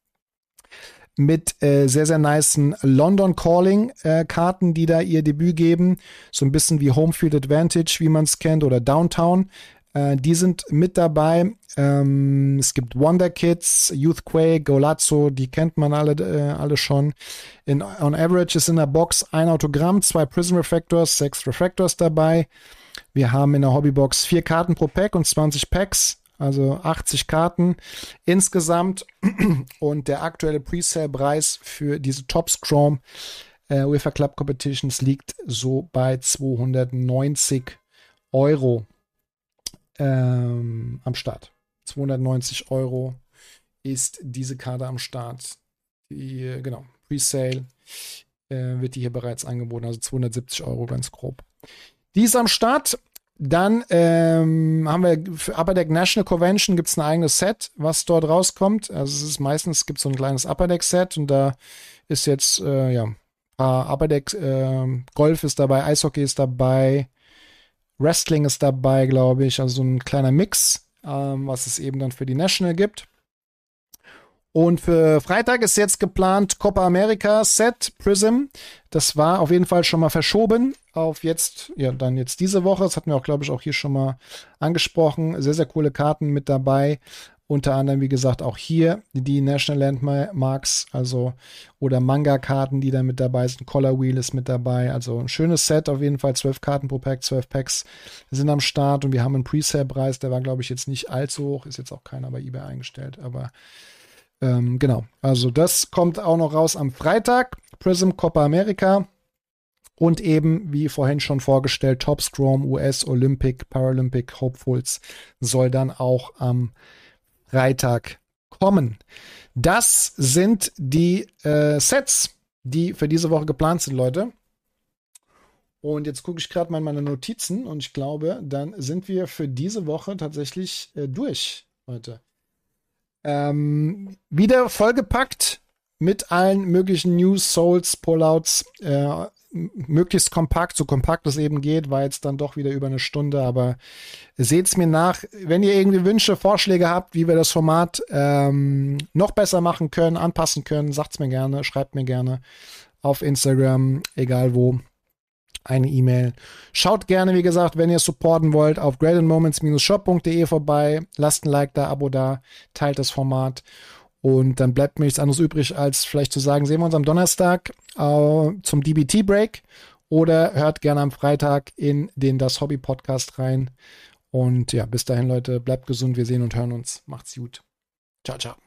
mit äh, sehr, sehr nicen London Calling äh, Karten, die da ihr Debüt geben. So ein bisschen wie Homefield Advantage, wie man es kennt, oder Downtown. Äh, die sind mit dabei. Ähm, es gibt Wonder Kids, Youthquake, Golazzo, die kennt man alle, äh, alle schon. In, on average ist in der Box ein Autogramm, zwei Prism Refractors, sechs Refractors dabei. Wir haben in der Hobbybox vier Karten pro Pack und zwanzig Packs, also achtzig Karten insgesamt. Und der aktuelle Presale-Preis für diese Topps Chrome äh, UEFA Club Competitions liegt so bei zweihundertneunzig Euro ähm, am Start. zweihundertneunzig Euro ist diese Karte am Start. Die, genau, Presale äh, wird die hier bereits angeboten, also zweihundertsiebzig Euro ganz grob. Die ist am Start. Dann ähm, haben wir für Upper Deck National Convention gibt es ein eigenes Set, was dort rauskommt. Also es ist meistens gibt so ein kleines Upper Deck Set und da ist jetzt äh, ja ein paar Upper Deck äh, Golf ist dabei, Eishockey ist dabei, Wrestling ist dabei, glaube ich. Also so ein kleiner Mix, ähm, was es eben dann für die National gibt. Und für Freitag ist jetzt geplant Copa America Set Prism. Das war auf jeden Fall schon mal verschoben auf jetzt, ja, dann jetzt diese Woche. Das hatten wir auch, glaube ich, auch hier schon mal angesprochen. Sehr, sehr coole Karten mit dabei. Unter anderem, wie gesagt, auch hier die National Landmarks, also oder Manga-Karten, die da mit dabei sind. Color Wheel ist mit dabei. Also ein schönes Set auf jeden Fall. zwölf Karten pro Pack, zwölf Packs sind am Start und wir haben einen Presale-Preis. Der war, glaube ich, jetzt nicht allzu hoch. Ist jetzt auch keiner bei eBay eingestellt, aber Ähm, genau, also das kommt auch noch raus am Freitag. Prism Copa America und eben, wie vorhin schon vorgestellt, Topps Chrome U S Olympic, Paralympic Hopefuls soll dann auch am Freitag kommen. Das sind die äh, Sets, die für diese Woche geplant sind, Leute. Und jetzt gucke ich gerade mal in meine Notizen und ich glaube, dann sind wir für diese Woche tatsächlich äh, durch, Leute. Ähm, wieder vollgepackt mit allen möglichen News, Souls, Pullouts, äh, möglichst kompakt, so kompakt es eben geht, war jetzt dann doch wieder über eine Stunde, aber seht's mir nach, wenn ihr irgendwie Wünsche, Vorschläge habt, wie wir das Format ähm, noch besser machen können, anpassen können, sagt's mir gerne, schreibt mir gerne auf Instagram, egal wo, eine E-Mail. Schaut gerne, wie gesagt, wenn ihr supporten wollt, auf great and moments Bindestrich shop Punkt de vorbei. Lasst ein Like da, Abo da, teilt das Format. Und dann bleibt mir nichts anderes übrig, als vielleicht zu sagen, sehen wir uns am Donnerstag äh, zum D B T-Break oder hört gerne am Freitag in den Das Hobby-Podcast rein. Und ja, bis dahin, Leute, bleibt gesund, wir sehen und hören uns. Macht's gut. Ciao, ciao.